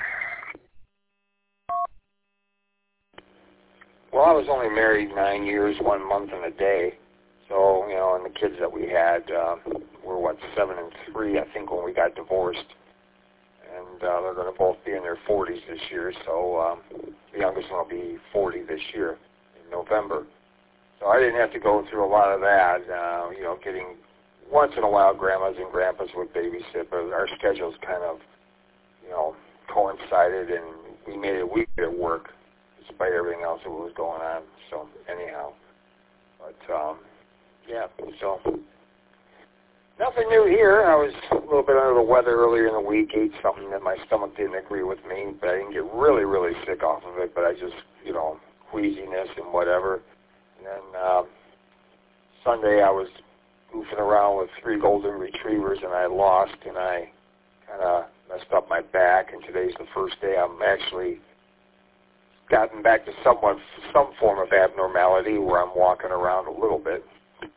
Well, I was only married 9 years, 1 month and a day. So, you know, and the kids that we had were, 7 and 3, I think, when we got divorced. And they're going to both be in their 40s this year. So the youngest one will be 40 this year in November. So I didn't have to go through a lot of that, you know, getting once in a while grandmas and grandpas would babysit, but our schedules kind of, you know, coincided, and we made it weekly at work despite everything else that was going on. So anyhow, but yeah, so nothing new here. I was a little bit under the weather earlier in the week, ate something that my stomach didn't agree with me, but I didn't get really, really sick off of it, but I just, you know, queasiness and whatever. And then Sunday I was goofing around with 3 golden retrievers, and I lost, and I kind of messed up my back, and today's the first day I'm actually gotten back to some form of abnormality where I'm walking around a little bit.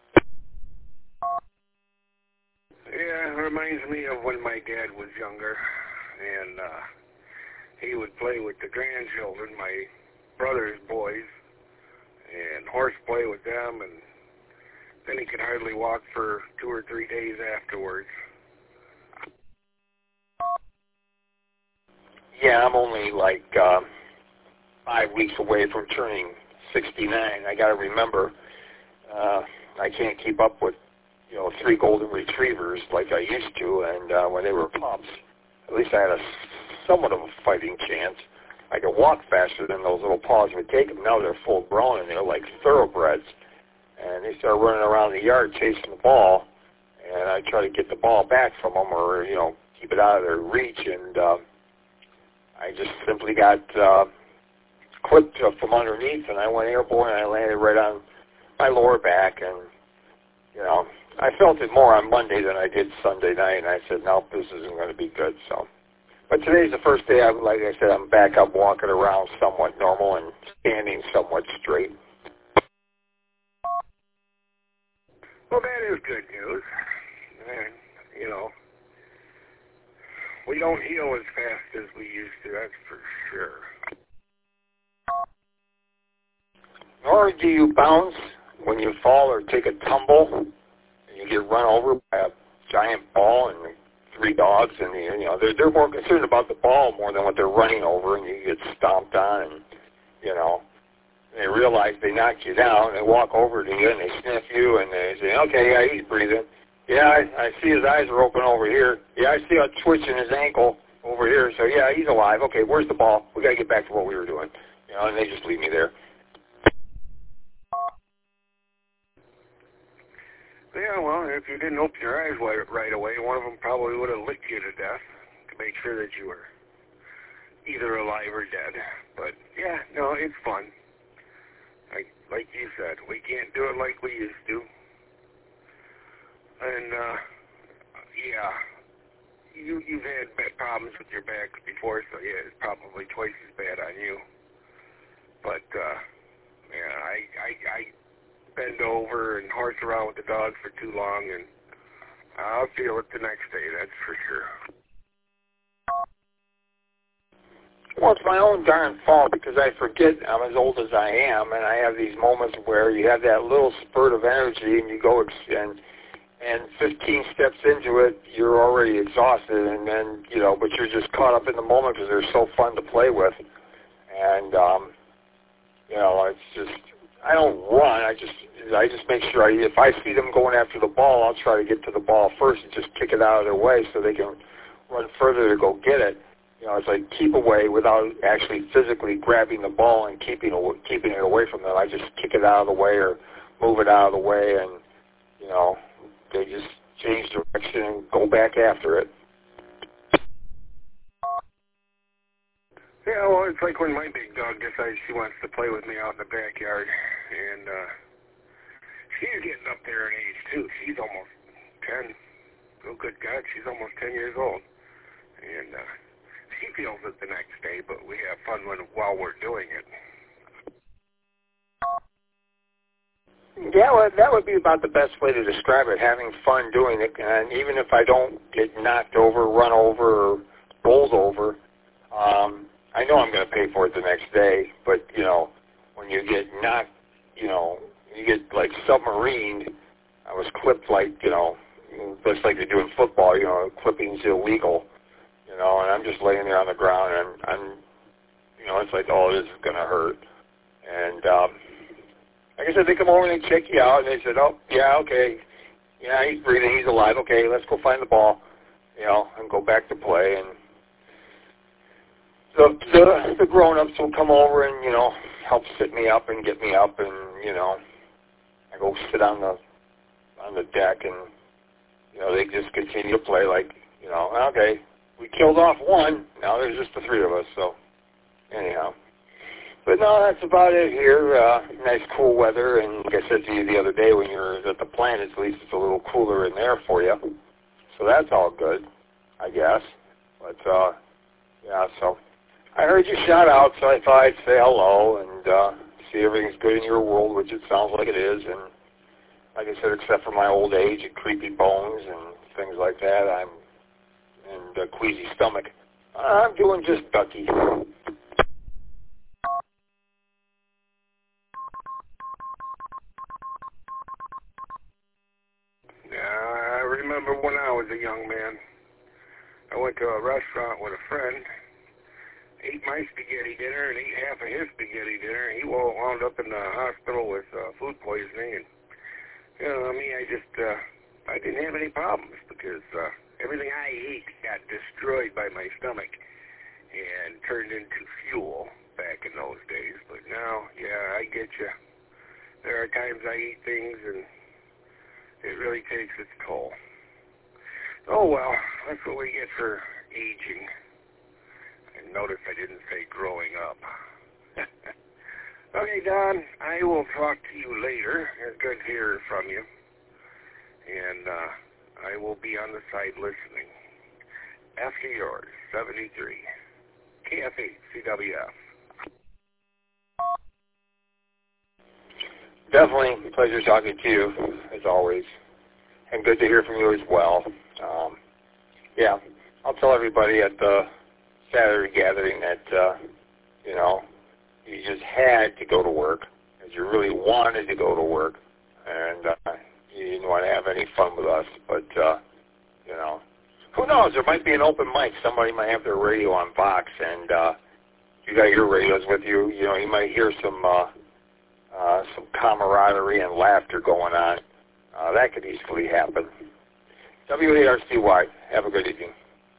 Yeah, it reminds me of when my dad was younger, and he would play with the grandchildren, my brother's boys, and horseplay with them, and then he could hardly walk for 2 or 3 days afterwards. Yeah, I'm only like 5 weeks away from turning 69. I got to remember, I can't keep up with, you know, 3 golden retrievers like I used to, and when they were pups, at least I had somewhat of a fighting chance. I could walk faster than those little paws would take them. Now they're full grown, and they're like thoroughbreds. And they start running around the yard chasing the ball, and I try to get the ball back from them or, you know, keep it out of their reach, and I just simply got clipped from underneath, and I went airborne, and I landed right on my lower back, and, you know, I felt it more on Monday than I did Sunday night, and I said, no, this isn't going to be good, so. But today's the first day, like I said, I'm back up walking around somewhat normal and standing somewhat straight. Well, that is good news. And, you know, we don't heal as fast as we used to, that's for sure. Nor do you bounce when you fall or take a tumble and you get run over by a giant ball and 3 dogs, and you know they're more concerned about the ball more than what they're running over, and you get stomped on, and you know they realize they knocked you down, and they walk over to you and they sniff you and they say, okay, yeah, he's breathing. Yeah, I see his eyes are open over here. Yeah, I see a twitch in his ankle over here. So yeah, he's alive. Okay, where's the ball? We got to get back to what we were doing. You know, and they just leave me there. Yeah, well, if you didn't open your eyes right away, one of them probably would have licked you to death to make sure that you were either alive or dead. But, yeah, no, it's fun. Like you said, we can't do it like we used to. And, yeah, you've had bad problems with your back before, so, yeah, it's probably twice as bad on you. But, yeah, I bend over and horse around with the dog for too long, and I'll feel it the next day, that's for sure. Well, it's my own darn fault because I forget I'm as old as I am, and I have these moments where you have that little spurt of energy, and you go and 15 steps into it, you're already exhausted, and then, you know, but you're just caught up in the moment because they're so fun to play with. And, you know, it's just, I don't run. I just make sure if I see them going after the ball, I'll try to get to the ball first and just kick it out of their way so they can run further to go get it. You know, it's like keep away without actually physically grabbing the ball and keeping it away from them. I just kick it out of the way or move it out of the way, and, you know, they just change direction and go back after it. Yeah, well, it's like when my big dog decides she wants to play with me out in the backyard, and she's getting up there in age, too. She's almost 10. Oh, good God, she's almost 10 years old. And she feels it the next day, but we have fun while we're doing it. Yeah, well, that would be about the best way to describe it, having fun doing it. And even if I don't get knocked over, run over, or bowled over, I know I'm going to pay for it the next day. But, you know, when you get knocked, you know, you get, like, submarined. I was clipped like, you know, just like they do in football, you know, clipping's illegal, you know, and I'm just laying there on the ground, and I'm you know, it's like, oh, this is going to hurt. And, like I said, they come over and they check you out, and they said, oh, yeah, okay, yeah, he's breathing, he's alive, okay, let's go find the ball, you know, and go back to play. And the grown-ups will come over and, you know, help sit me up and get me up, and, you know, I go sit on the deck, and, you know, they just continue to play like, you know, okay, we killed off one, now there's just the three of us, so anyhow. But no, that's about it here. Nice cool weather, and like I said to you the other day when you were at the plant, at least it's a little cooler in there for you. So that's all good, I guess. But, yeah, so I heard you shout out, so I thought I'd say hello and see everything's good in your world, which it sounds like it is. And like I said, except for my old age and creepy bones and things like that, and a queasy stomach, I'm doing just ducky. I remember when I was a young man, I went to a restaurant with a friend, ate my spaghetti dinner and ate half of his spaghetti dinner. He wound up in the hospital with food poisoning, and you know, me, I didn't have any problems because everything I ate got destroyed by my stomach and turned into fuel back in those days. But now, yeah, I get you. There are times I eat things and it really takes its toll. Oh, well, that's what we get for aging. And notice I didn't say growing up. Okay, Don, I will talk to you later. It's good hearing from you. And I will be on the side listening. After yours, 73. KF8 CWF. Definitely a pleasure talking to you, as always. And good to hear from you as well. Yeah, I'll tell everybody at the Saturday gathering that, you know, you just had to go to work, because you really wanted to go to work, and you didn't want to have any fun with us. But, you know, who knows? There might be an open mic. Somebody might have their radio on Vox, and you got your radios with you. You know, you might hear some camaraderie and laughter going on. That could easily happen. W8RCY. Have a good evening.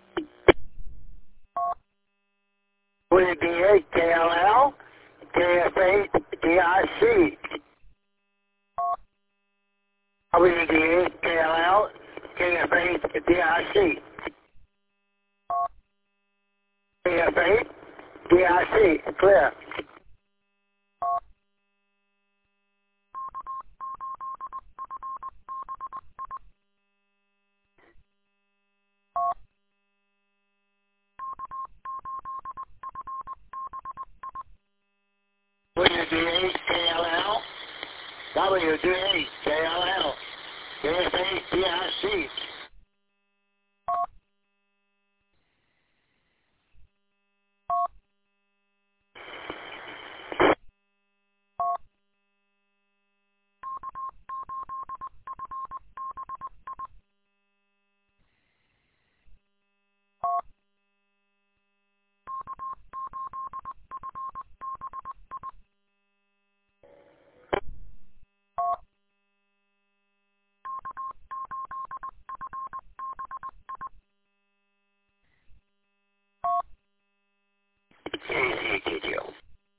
WBA, KLL, KF8, DRC. WDA, KLL, KFA, DRC. KFA, DRC, clear. WDA, KLL, WDA, KLL, KFA, DRC. KCKGO.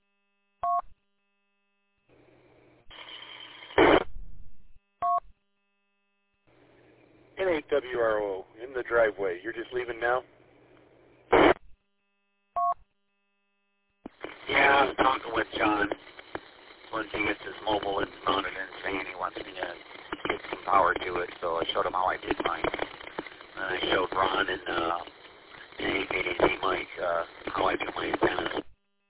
N8WRO in the driveway. You're just leaving now? Yeah, I was talking with John once he gets his mobile and mounted and saying he wants me to get some power to it, so I showed him how I did mine. And I showed Ron and AKDZ Mike how I do my antennas.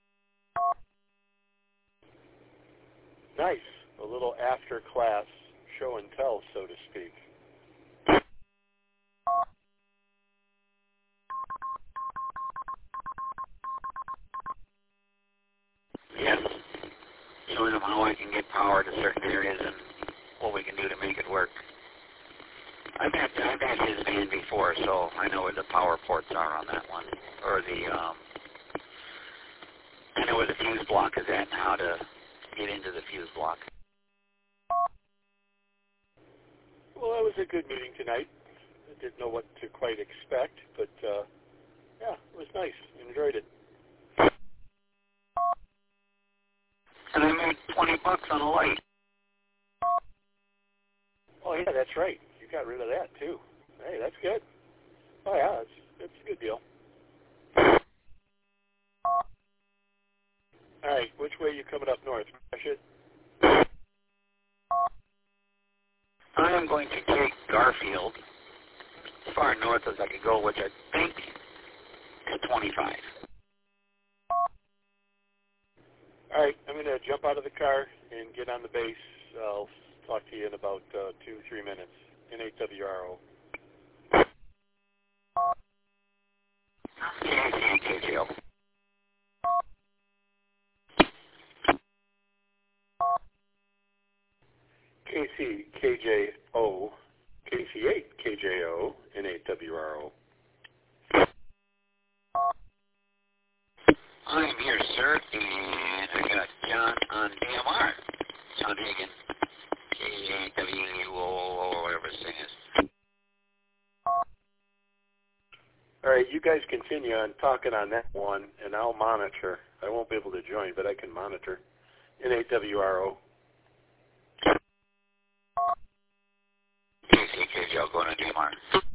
Nice. A little after class show and tell, so to speak. Yes. Showing him how I can get power to certain areas and what we can do to make it work. I've had his van before, so I know where the power ports are on that one. Or I know where the fuse block is at and how to get into the fuse block. Well, that was a good meeting tonight. I didn't know what to quite expect, but yeah, it was nice. Enjoyed it. And I made $20 on a light. Oh yeah, that's right. You got rid of that too. Hey, that's good. Oh yeah, that's a good deal. All right, which way are you coming up north? I am going to take Garfield as far north as I can go, which I think is 25. All right, I'm going to jump out of the car and get on the base. I'll talk to you in about 2-3 minutes. N8WRO. KCKGO. KCKJO. KC8KJO. N8WRO. I'm here, sir, and I got John on DMR. John Hagan. KJWO, or whatever his thing is. All right, you guys continue on talking on that one, and I'll monitor. I won't be able to join, but I can monitor. N8WRO. KCKGO going on DMR.